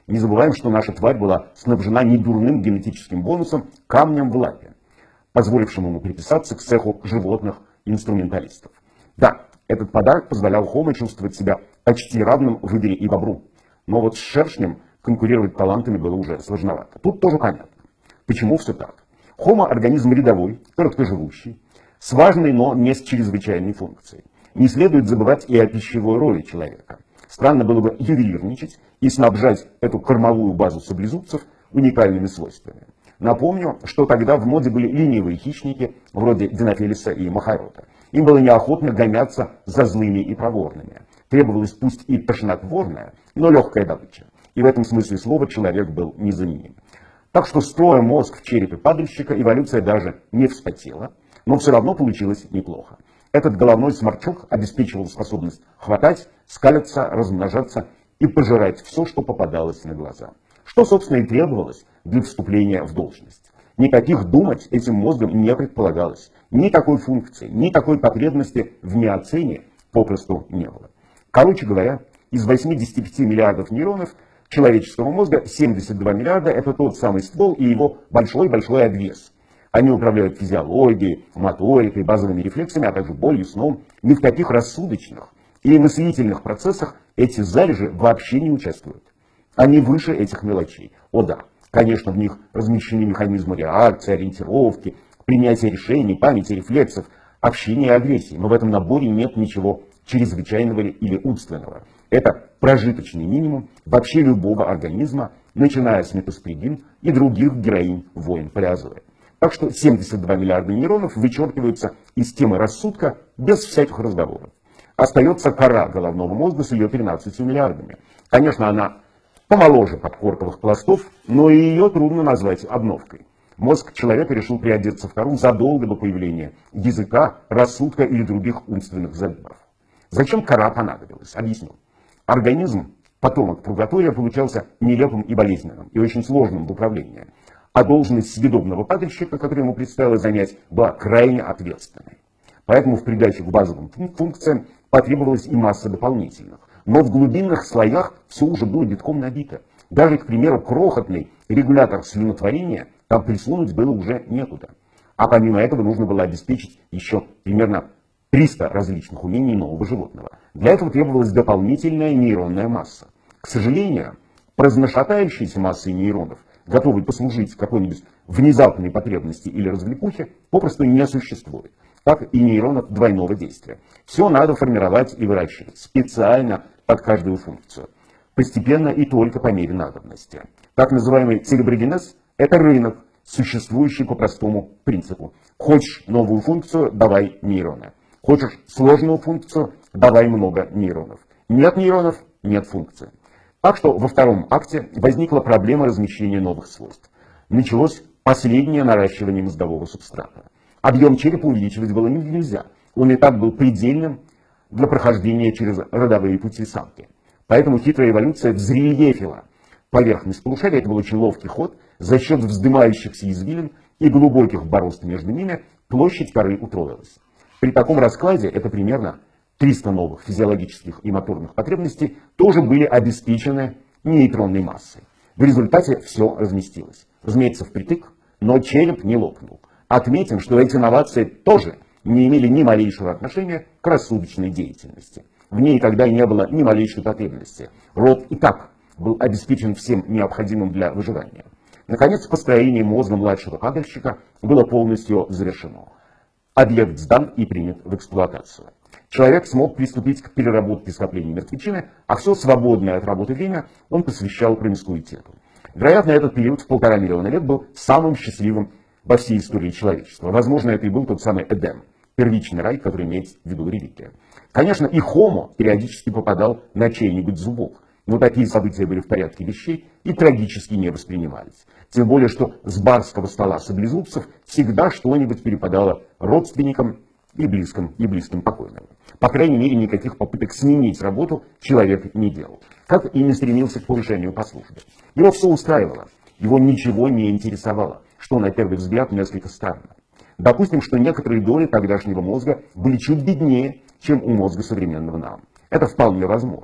Не забываем, что наша тварь была снабжена недурным генетическим бонусом камнем в лапе, позволившим ему приписаться к цеху животных-инструменталистов. Да, этот подарок позволял Homo чувствовать себя почти равным выдре и бобру. Но вот с шершнем конкурировать талантами было уже сложновато. Тут тоже понятно. Почему все так? Homo – организм рядовой, короткоживущий, с важной, но не с чрезвычайной функцией. Не следует забывать и о пищевой роли человека. Странно было бы ювелирничать и снабжать эту кормовую базу саблезубцев уникальными свойствами. Напомню, что тогда в моде были ленивые хищники, вроде Динофелиса и Махарота. Им было неохотно гоняться за злыми и проворными. Требовалась пусть и тошнотворная, но легкая добыча. И в этом смысле слова человек был незаменим. Так что, строя мозг в черепе падальщика, эволюция даже не вспотела, но все равно получилось неплохо. Этот головной сморчок обеспечивал способность хватать, скалиться, размножаться и пожирать все, что попадалось на глаза. Что, собственно, и требовалось для вступления в должность. Никаких думать этим мозгом не предполагалось. Ни такой функции, ни такой потребности в миоцене попросту не было. Короче говоря, из 85 миллиардов нейронов человеческого мозга 72 миллиарда – это тот самый ствол и его большой-большой обвес. Они управляют физиологией, моторикой, базовыми рефлексами, а также болью, сном. Ни в каких рассудочных или мыслительных процессах эти залежи вообще не участвуют. Они выше этих мелочей. О да, конечно, в них размещены механизмы реакции, ориентировки, принятия решений, памяти, рефлексов, общения и агрессии. Но в этом наборе нет ничего чрезвычайного или умственного. Это прожиточный минимум вообще любого организма, начиная с метаспридин и других героинь войн Палеозоя. Так что 72 миллиарда нейронов вычеркиваются из темы рассудка без всяких разговоров. Остается кора головного мозга с ее 13 миллиардами. Конечно, она помоложе подкорковых пластов, но и ее трудно назвать обновкой. Мозг человека решил приодеться в кору задолго до появления языка, рассудка или других умственных залимов. Зачем кора понадобилась? Объясню. Организм, потомок Пургатория, получался нелепым и болезненным, и очень сложным в управлении. А должность съедобного падальщика, которую ему предстояло занять, была крайне ответственной. Поэтому в придачу к базовым функциям потребовалась и масса дополнительных. Но в глубинных слоях все уже было битком набито. Даже, к примеру, крохотный регулятор слюнотворения там присунуть было уже некуда. А помимо этого нужно было обеспечить еще примерно 300 различных умений нового животного. Для этого требовалась дополнительная нейронная масса. К сожалению, разношатающейся массой нейронов, готовой послужить какой-нибудь внезапной потребности или развлекухе, попросту не существует. Так и нейронов двойного действия. Все надо формировать и выращивать специально под каждую функцию. Постепенно и только по мере надобности. Так называемый цереброгенез – это рынок, существующий по простому принципу. Хочешь новую функцию – давай нейроны. Хочешь сложную функцию – давай много нейронов. Нет нейронов – нет функции. Так что во втором акте возникла проблема размещения новых свойств. Началось последнее наращивание мозгового субстрата. Объем черепа увеличивать было нельзя. Он и так был предельным для прохождения через родовые пути самки. Поэтому хитрая эволюция взрельефила поверхность полушария. Это был очень ловкий ход. За счет вздымающихся извилин и глубоких борозд между ними площадь коры утроилась. При таком раскладе это примерно 300 новых физиологических и моторных потребностей тоже были обеспечены нейтронной массой. В результате все разместилось. Разумеется, впритык, но череп не лопнул. Отметим, что эти новации тоже не имели ни малейшего отношения к рассудочной деятельности. В ней тогда не было ни малейшей потребности. Род и так был обеспечен всем необходимым для выживания. Наконец, построение мозга младшего падальщика было полностью завершено. Объект сдан и принят в эксплуатацию. Человек смог приступить к переработке скоплений мертвечины, а все свободное от работы время он посвящал промискуитету. Вероятно, этот период в 1,5 миллиона лет был самым счастливым во всей истории человечества. Возможно, это и был тот самый Эдем, первичный рай, который имеет в виду религия. Конечно, и Homo периодически попадал на чей-нибудь зубок, но такие события были в порядке вещей и трагически не воспринимались. Тем более, что с барского стола саблезубцев всегда что-нибудь перепадало родственникам и близким покойным. По крайней мере, никаких попыток сменить работу человек не делал, как и не стремился к повышению по службе. Его все устраивало, его ничего не интересовало, что на первый взгляд несколько странно. Допустим, что некоторые доли тогдашнего мозга были чуть беднее, чем у мозга современного нам. Это вполне возможно.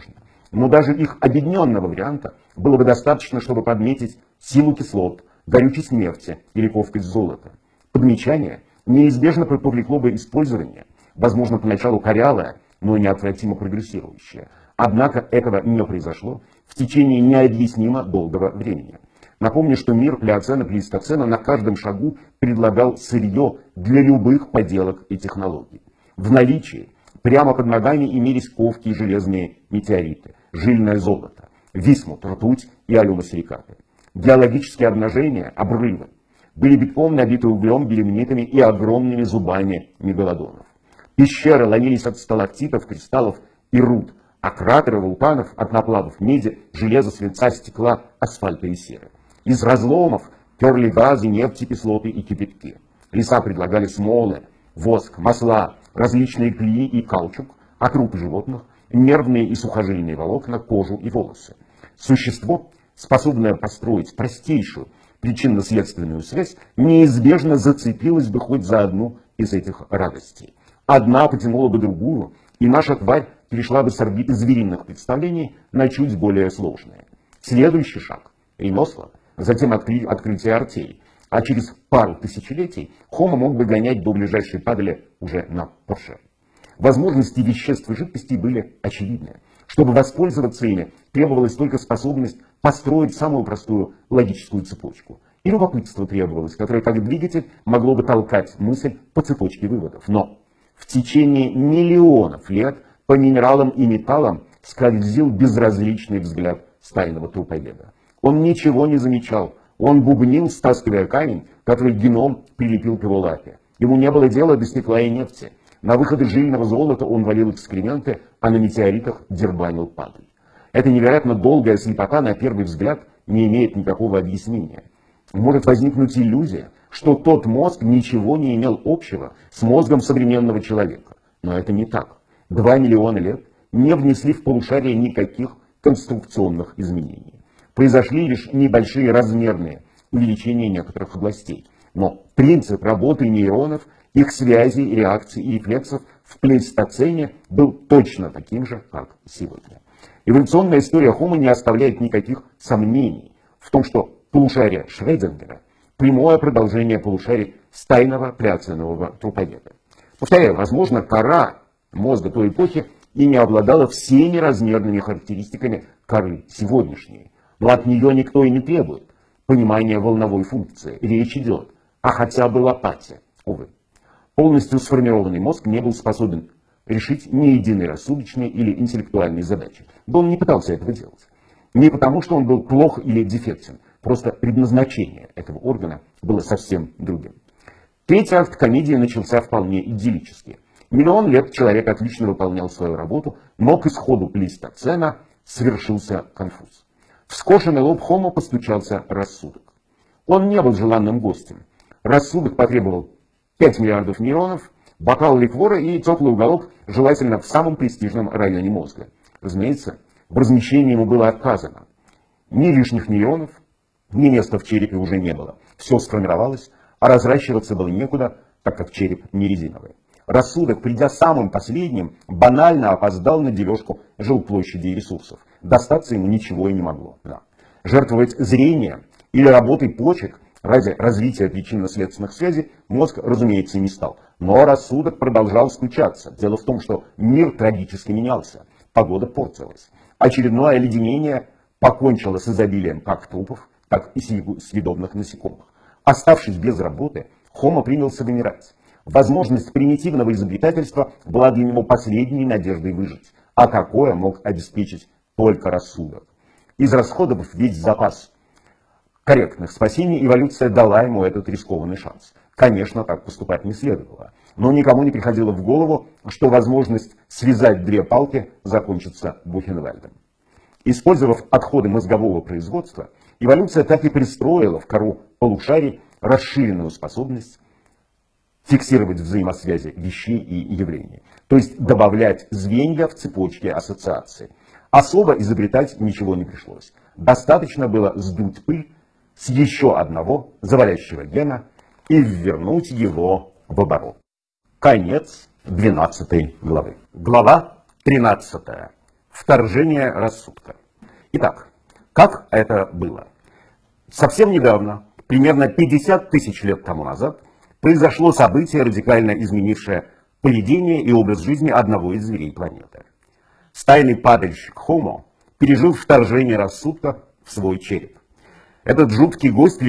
но даже их объединенного варианта было бы достаточно, чтобы подметить силу кислот, горючесть нефти или ковкость золота. Подмечание неизбежно повлекло бы использование, возможно, поначалу корявое, но неотвратимо прогрессирующее. Однако этого не произошло в течение необъяснимо долгого времени. Напомню, что мир плеоцена-плейстоцена на каждом шагу предлагал сырье для любых поделок и технологий. В наличии прямо под ногами имелись ковки и железные метеориты, жильное золото, висмут, ртуть и алюмосиликаты. Геологические обнажения, обрывы, были битком набиты углем, белемнитами и огромными зубами мегалодонов. Пещеры ломились от сталактитов, кристаллов и руд, а кратеры вулканов от наплавов меди, железа, свинца, стекла, асфальта и серы. Из разломов перли газы, нефть, кислоты и кипятки. Леса предлагали смолы, воск, масла, различные клеи и каучук, а трупы животных, нервные и сухожильные волокна, кожу и волосы. Существо, способное построить простейшую причинно-следственную связь, неизбежно зацепилось бы хоть за одну из этих радостей. Одна потянула бы другую, и наша тварь перешла бы с орбиты звериных представлений на чуть более сложные. Следующий шаг – ремесла, затем открытие артелей, а через пару тысячелетий Homo мог бы гонять до ближайшей падали уже на Порше. Возможности веществ и жидкостей были очевидны. Чтобы воспользоваться ими, требовалась только способность построить самую простую логическую цепочку. И любопытство требовалось, которое как двигатель могло бы толкать мысль по цепочке выводов. Но в течение миллионов лет по минералам и металлам скользил безразличный взгляд стайного трупоеда. Он ничего не замечал. Он бубнил, стаскивая камень, который геном прилепил к его лапе. Ему не было дела до стекла и нефти. На выходы жильного золота он валил экскременты, а на метеоритах дербанил падаль. Эта невероятно долгая слепота на первый взгляд не имеет никакого объяснения. Может возникнуть иллюзия, что тот мозг ничего не имел общего с мозгом современного человека. Но это не так. 2 миллиона лет не внесли в полушарие никаких конструкционных изменений. Произошли лишь небольшие размерные увеличения некоторых областей. Но принцип работы нейронов, их связей, реакций и рефлексов в плейстоцене был точно таким же, как сегодня. Эволюционная история Homo не оставляет никаких сомнений в том, что полушарие Шрёдингера – прямое продолжение полушарий стайного плеоценового трупоеда. Повторяю, возможно, кора мозга той эпохи и не обладала всеми размерными характеристиками коры сегодняшней. Но от нее никто и не требует понимания волновой функции. Речь идет о хотя бы лопате. Увы, полностью сформированный мозг не был способен решить ни единой рассудочной или интеллектуальной задачи. Да он не пытался этого делать. Не потому, что он был плох или дефектен. Просто предназначение этого органа было совсем другим. Третий акт комедии начался вполне идиллически. Миллион лет человек отлично выполнял свою работу, но к исходу плейстоцена свершился конфуз. В скошенный лоб Homo постучался рассудок. Он не был желанным гостем. Рассудок потребовал 5 миллиардов нейронов, бокал ликвора и теплый уголок, желательно в самом престижном районе мозга. Разумеется, в размещении ему было отказано. Ни лишних нейронов, ни места в черепе уже не было. Все сформировалось, а разращиваться было некуда, так как череп не резиновый. Рассудок, придя самым последним, банально опоздал на дележку жилплощади и ресурсов. Достаться ему ничего и не могло. Да. Жертвовать зрением или работой почек ради развития причинно-следственных связей мозг, разумеется, не стал. Но рассудок продолжал стучаться. Дело в том, что мир трагически менялся. Погода портилась. Очередное оледенение покончило с изобилием как трупов, так и съедобных насекомых. Оставшись без работы, Homo принялся вымирать. Возможность примитивного изобретательства была для него последней надеждой выжить. А такое мог обеспечить только рассудок. Израсходовав весь запас корректных спасений, эволюция дала ему этот рискованный шанс. Конечно, так поступать не следовало. Но никому не приходило в голову, что возможность связать две палки закончится Бухенвальдом. Использовав отходы мозгового производства, эволюция так и пристроила в кору полушарий расширенную способность фиксировать взаимосвязи вещей и явлений, то есть добавлять звенья в цепочке ассоциаций. Особо изобретать ничего не пришлось. Достаточно было сдуть пыль с еще одного завалящего гена и ввернуть его в оборот. Конец 12 главы. Глава 13. вторжение рассудка. Итак, как это было? Совсем недавно, примерно 50 тысяч лет тому назад, произошло событие, радикально изменившее поведение и образ жизни одного из зверей планеты. Стайный падальщик Homo пережил вторжение рассудка в свой череп. Этот жуткий гость